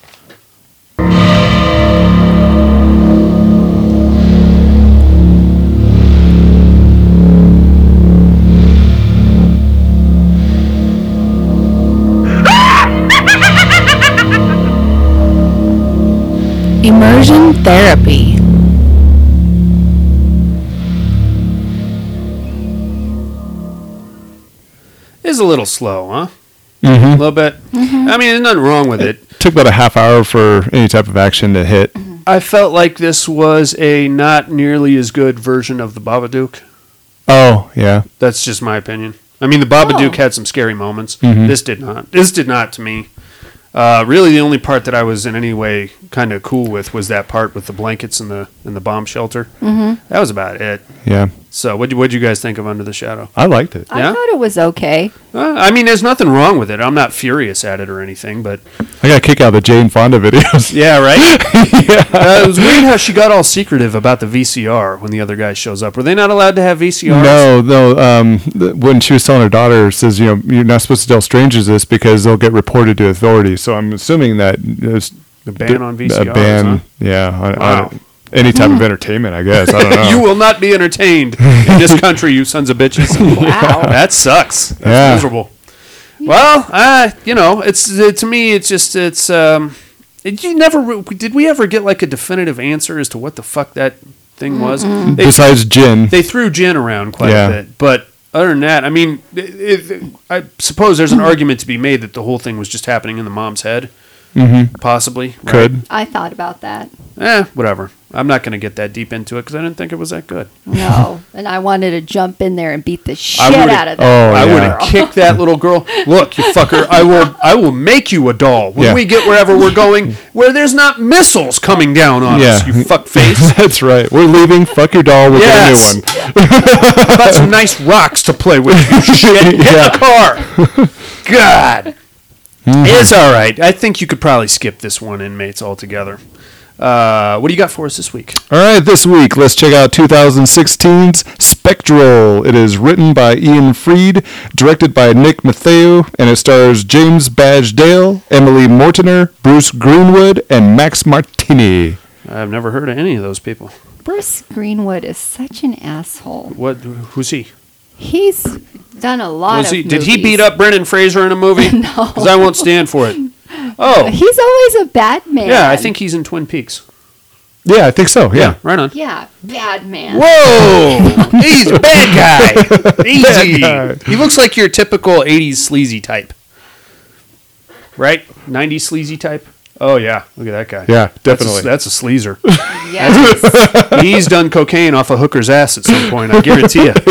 Immersion therapy. Is a little slow, huh? Mm-hmm. A little bit. I mean, there's nothing wrong with it. Took about a half hour for any type of action to hit. I felt like this was a not nearly as good version of the Babadook. Oh, yeah. That's just my opinion. I mean, the Babadook Oh. had some scary moments. Mhm. This did not. This did not to me. Uh, really, the only part that I was in any way kind of cool with was that part with the blankets and the and the bomb shelter. Mm-hmm. That was about it. Yeah. So, what what you guys think of Under the Shadow? I liked it. I Yeah? thought it was okay. Uh, I mean, there's nothing wrong with it. I'm not furious at it or anything, but I got a kick out of the Jane Fonda videos. yeah, right. uh, it was weird how she got all secretive about the V C R when the other guy shows up. Were they not allowed to have V C Rs? No, no. Um, th- when she was telling her daughter, says, you know, you're not supposed to tell strangers this because they'll get reported to authorities. So I'm assuming that there's The ban on V C Rs. a ban, huh? yeah, on, Wow. on any type of entertainment. I guess I don't know. You will not be entertained in this country, you sons of bitches. Wow. That sucks. That's Yeah. miserable. Well, uh, you know, it's uh, to me, it's just it's. Um, it, you never re- did we ever get like a definitive answer as to what the fuck that thing was? They, Besides gin, they threw gin around quite Yeah. a bit, but other than that, I mean, it, it, I suppose there's an argument to be made that the whole thing was just happening in the mom's head, mm-hmm. possibly. right? could. I thought about that. Eh, whatever. I'm not going to get that deep into it because I didn't think it was that good. No, and I wanted to jump in there and beat the shit would've- out of Oh, that. I yeah. would have kicked that little girl. Look, you fucker! I will. I will make you a doll when Yeah. we get wherever we're going, where there's not missiles coming down on us. Yeah. You fuck face. That's right. We're leaving. Fuck your doll. We're Yes. getting a new one. How about some nice rocks to play with? You shit. Get Yeah. in the car. God, it's all right. I think you could probably skip this one, inmates altogether. Uh, what do you got for us this week? All right, this week, let's check out twenty sixteen's Spectral. It is written by Ian Freed, directed by Nick Matheu, and it stars James Badge Dale, Emily Mortimer, Bruce Greenwood, and Max Martini. I've never heard of any of those people. Bruce Greenwood is such an asshole. What? Who's he? He's done a lot Was of he? Did he movies. beat up Brendan Fraser in a movie? No. Because I won't stand for it. Oh, He's always a bad man. yeah, I think he's in Twin Peaks. Yeah, I think so, yeah. Right on. Yeah, bad man. Whoa! He's a bad guy. Easy. guy. He looks like your typical eighties sleazy type. Right? nineties sleazy type? Oh, yeah. Look at that guy. Yeah, That's definitely. a, that's a sleazer. Yes. He's done cocaine off a hooker's ass at some point, I guarantee you.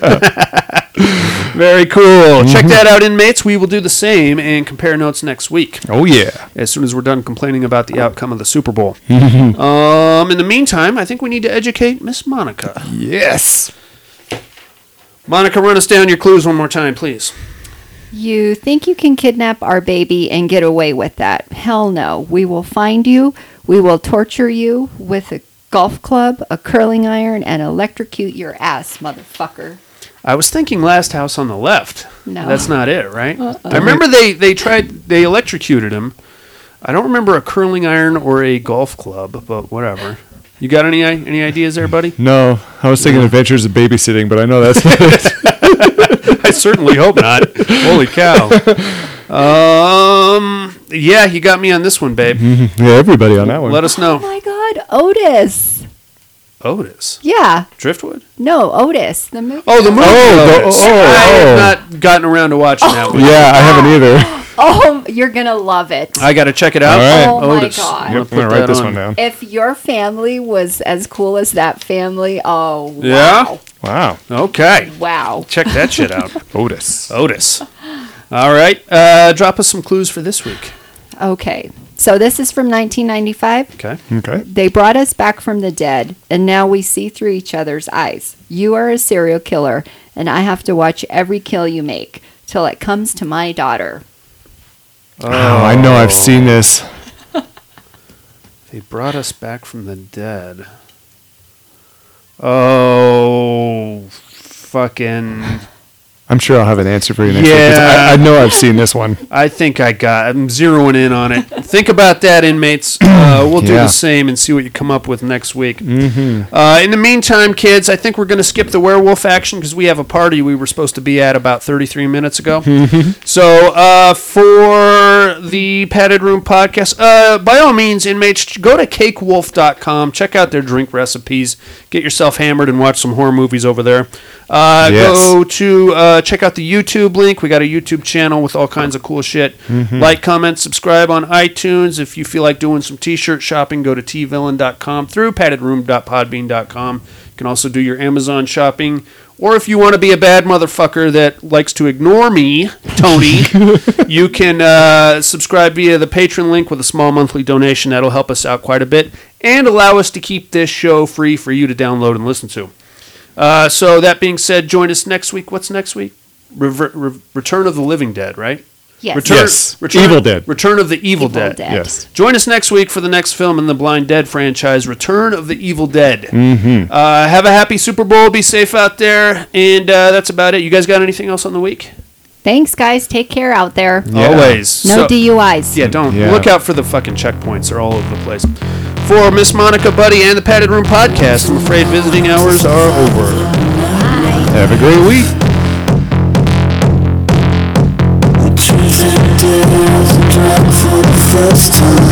Very cool. Check that out, inmates. We will do the same and compare notes next week. Oh, yeah. As soon as we're done complaining about the outcome of the Super Bowl. um, in the meantime, I think we need to educate Miss Monica. Yes. Monica, run us down your clues one more time, please. You think you can kidnap our baby and get away with that? Hell no. We will find you. We will torture you with a golf club, a curling iron, and electrocute your ass, motherfucker. I was thinking Last House on the Left. No. That's not it, right? I remember they, they tried, they electrocuted him. I don't remember a curling iron or a golf club, but whatever. You got any any ideas there, buddy? No, I was thinking Adventures of Babysitting, but I know that's not it. I certainly hope not. Holy cow. Um, yeah, you got me on this one, babe. Yeah, everybody on that one. Let us Oh know. my god, Otis. Otis. Yeah. Driftwood? No, Otis, the movie. Oh, the movie. Oh, Otis. the- oh, I have oh. not gotten around to watching that one. Yeah, I haven't either. Oh, you're going to love it. I got to check it out. All right. Oh my Otis. God. I'm Yep, gonna I'm put going to write that this on. one down. If your family was as cool as that family, oh, wow. Yeah? Wow. Okay. Wow. Check that shit out. Otis. Otis. All right. Uh, drop us some clues for this week. Okay. So this is from nineteen ninety-five. Okay. Okay. They brought us back from the dead, and now we see through each other's eyes. You are a serial killer, and I have to watch every kill you make till it comes to my daughter. Oh, I know I've seen this. They brought us back from the dead. Oh, fucking. I'm sure I'll have an answer for you next week. 'cause Yeah. I, I know I've seen this one. I think I got. I'm zeroing in on it. Think about that, inmates. Uh, we'll do Yeah. the same and see what you come up with next week. Mm-hmm. Uh, in the meantime, kids, I think we're going to skip the werewolf action because we have a party we were supposed to be at about thirty-three minutes ago. So uh, for the Padded Room podcast, uh, by all means, inmates, go to cake wolf dot com. Check out their drink recipes. Get yourself hammered and watch some horror movies over there. Uh, Yes. Go to uh, check out the YouTube link. We got a YouTube channel with all kinds of cool shit. Like, comment, subscribe on iTunes. If you feel like doing some t-shirt shopping, go to t villain dot com through padded room dot podbean dot com. You can also do your Amazon shopping. Or if you want to be a bad motherfucker that likes to ignore me, Tony, you can uh, subscribe via the Patreon link with a small monthly donation. That'll help us out quite a bit and allow us to keep this show free for you to download and listen to. Uh, so that being said, join us next week. What's next week? Rever- Re- Return of the Living Dead, right? Yes. Return, Yes. Return, Evil Dead. Return of the Evil, Evil Dead. Dead. Yes. Join us next week for the next film in the Blind Dead franchise, Return of the Evil Dead. Mm-hmm. Uh, have a happy Super Bowl. Be safe out there. And uh, that's about it. You guys got anything else on the week? Thanks, guys. Take care out there. Yeah. Always. No So- D U Is. Yeah, don't. Yeah. Look out for the fucking checkpoints. They're all over the place. For Miss Monica, Buddy, and the Padded Room Podcast, I'm afraid visiting hours are over. Have a great week. The truth and dare was a drug for the first time.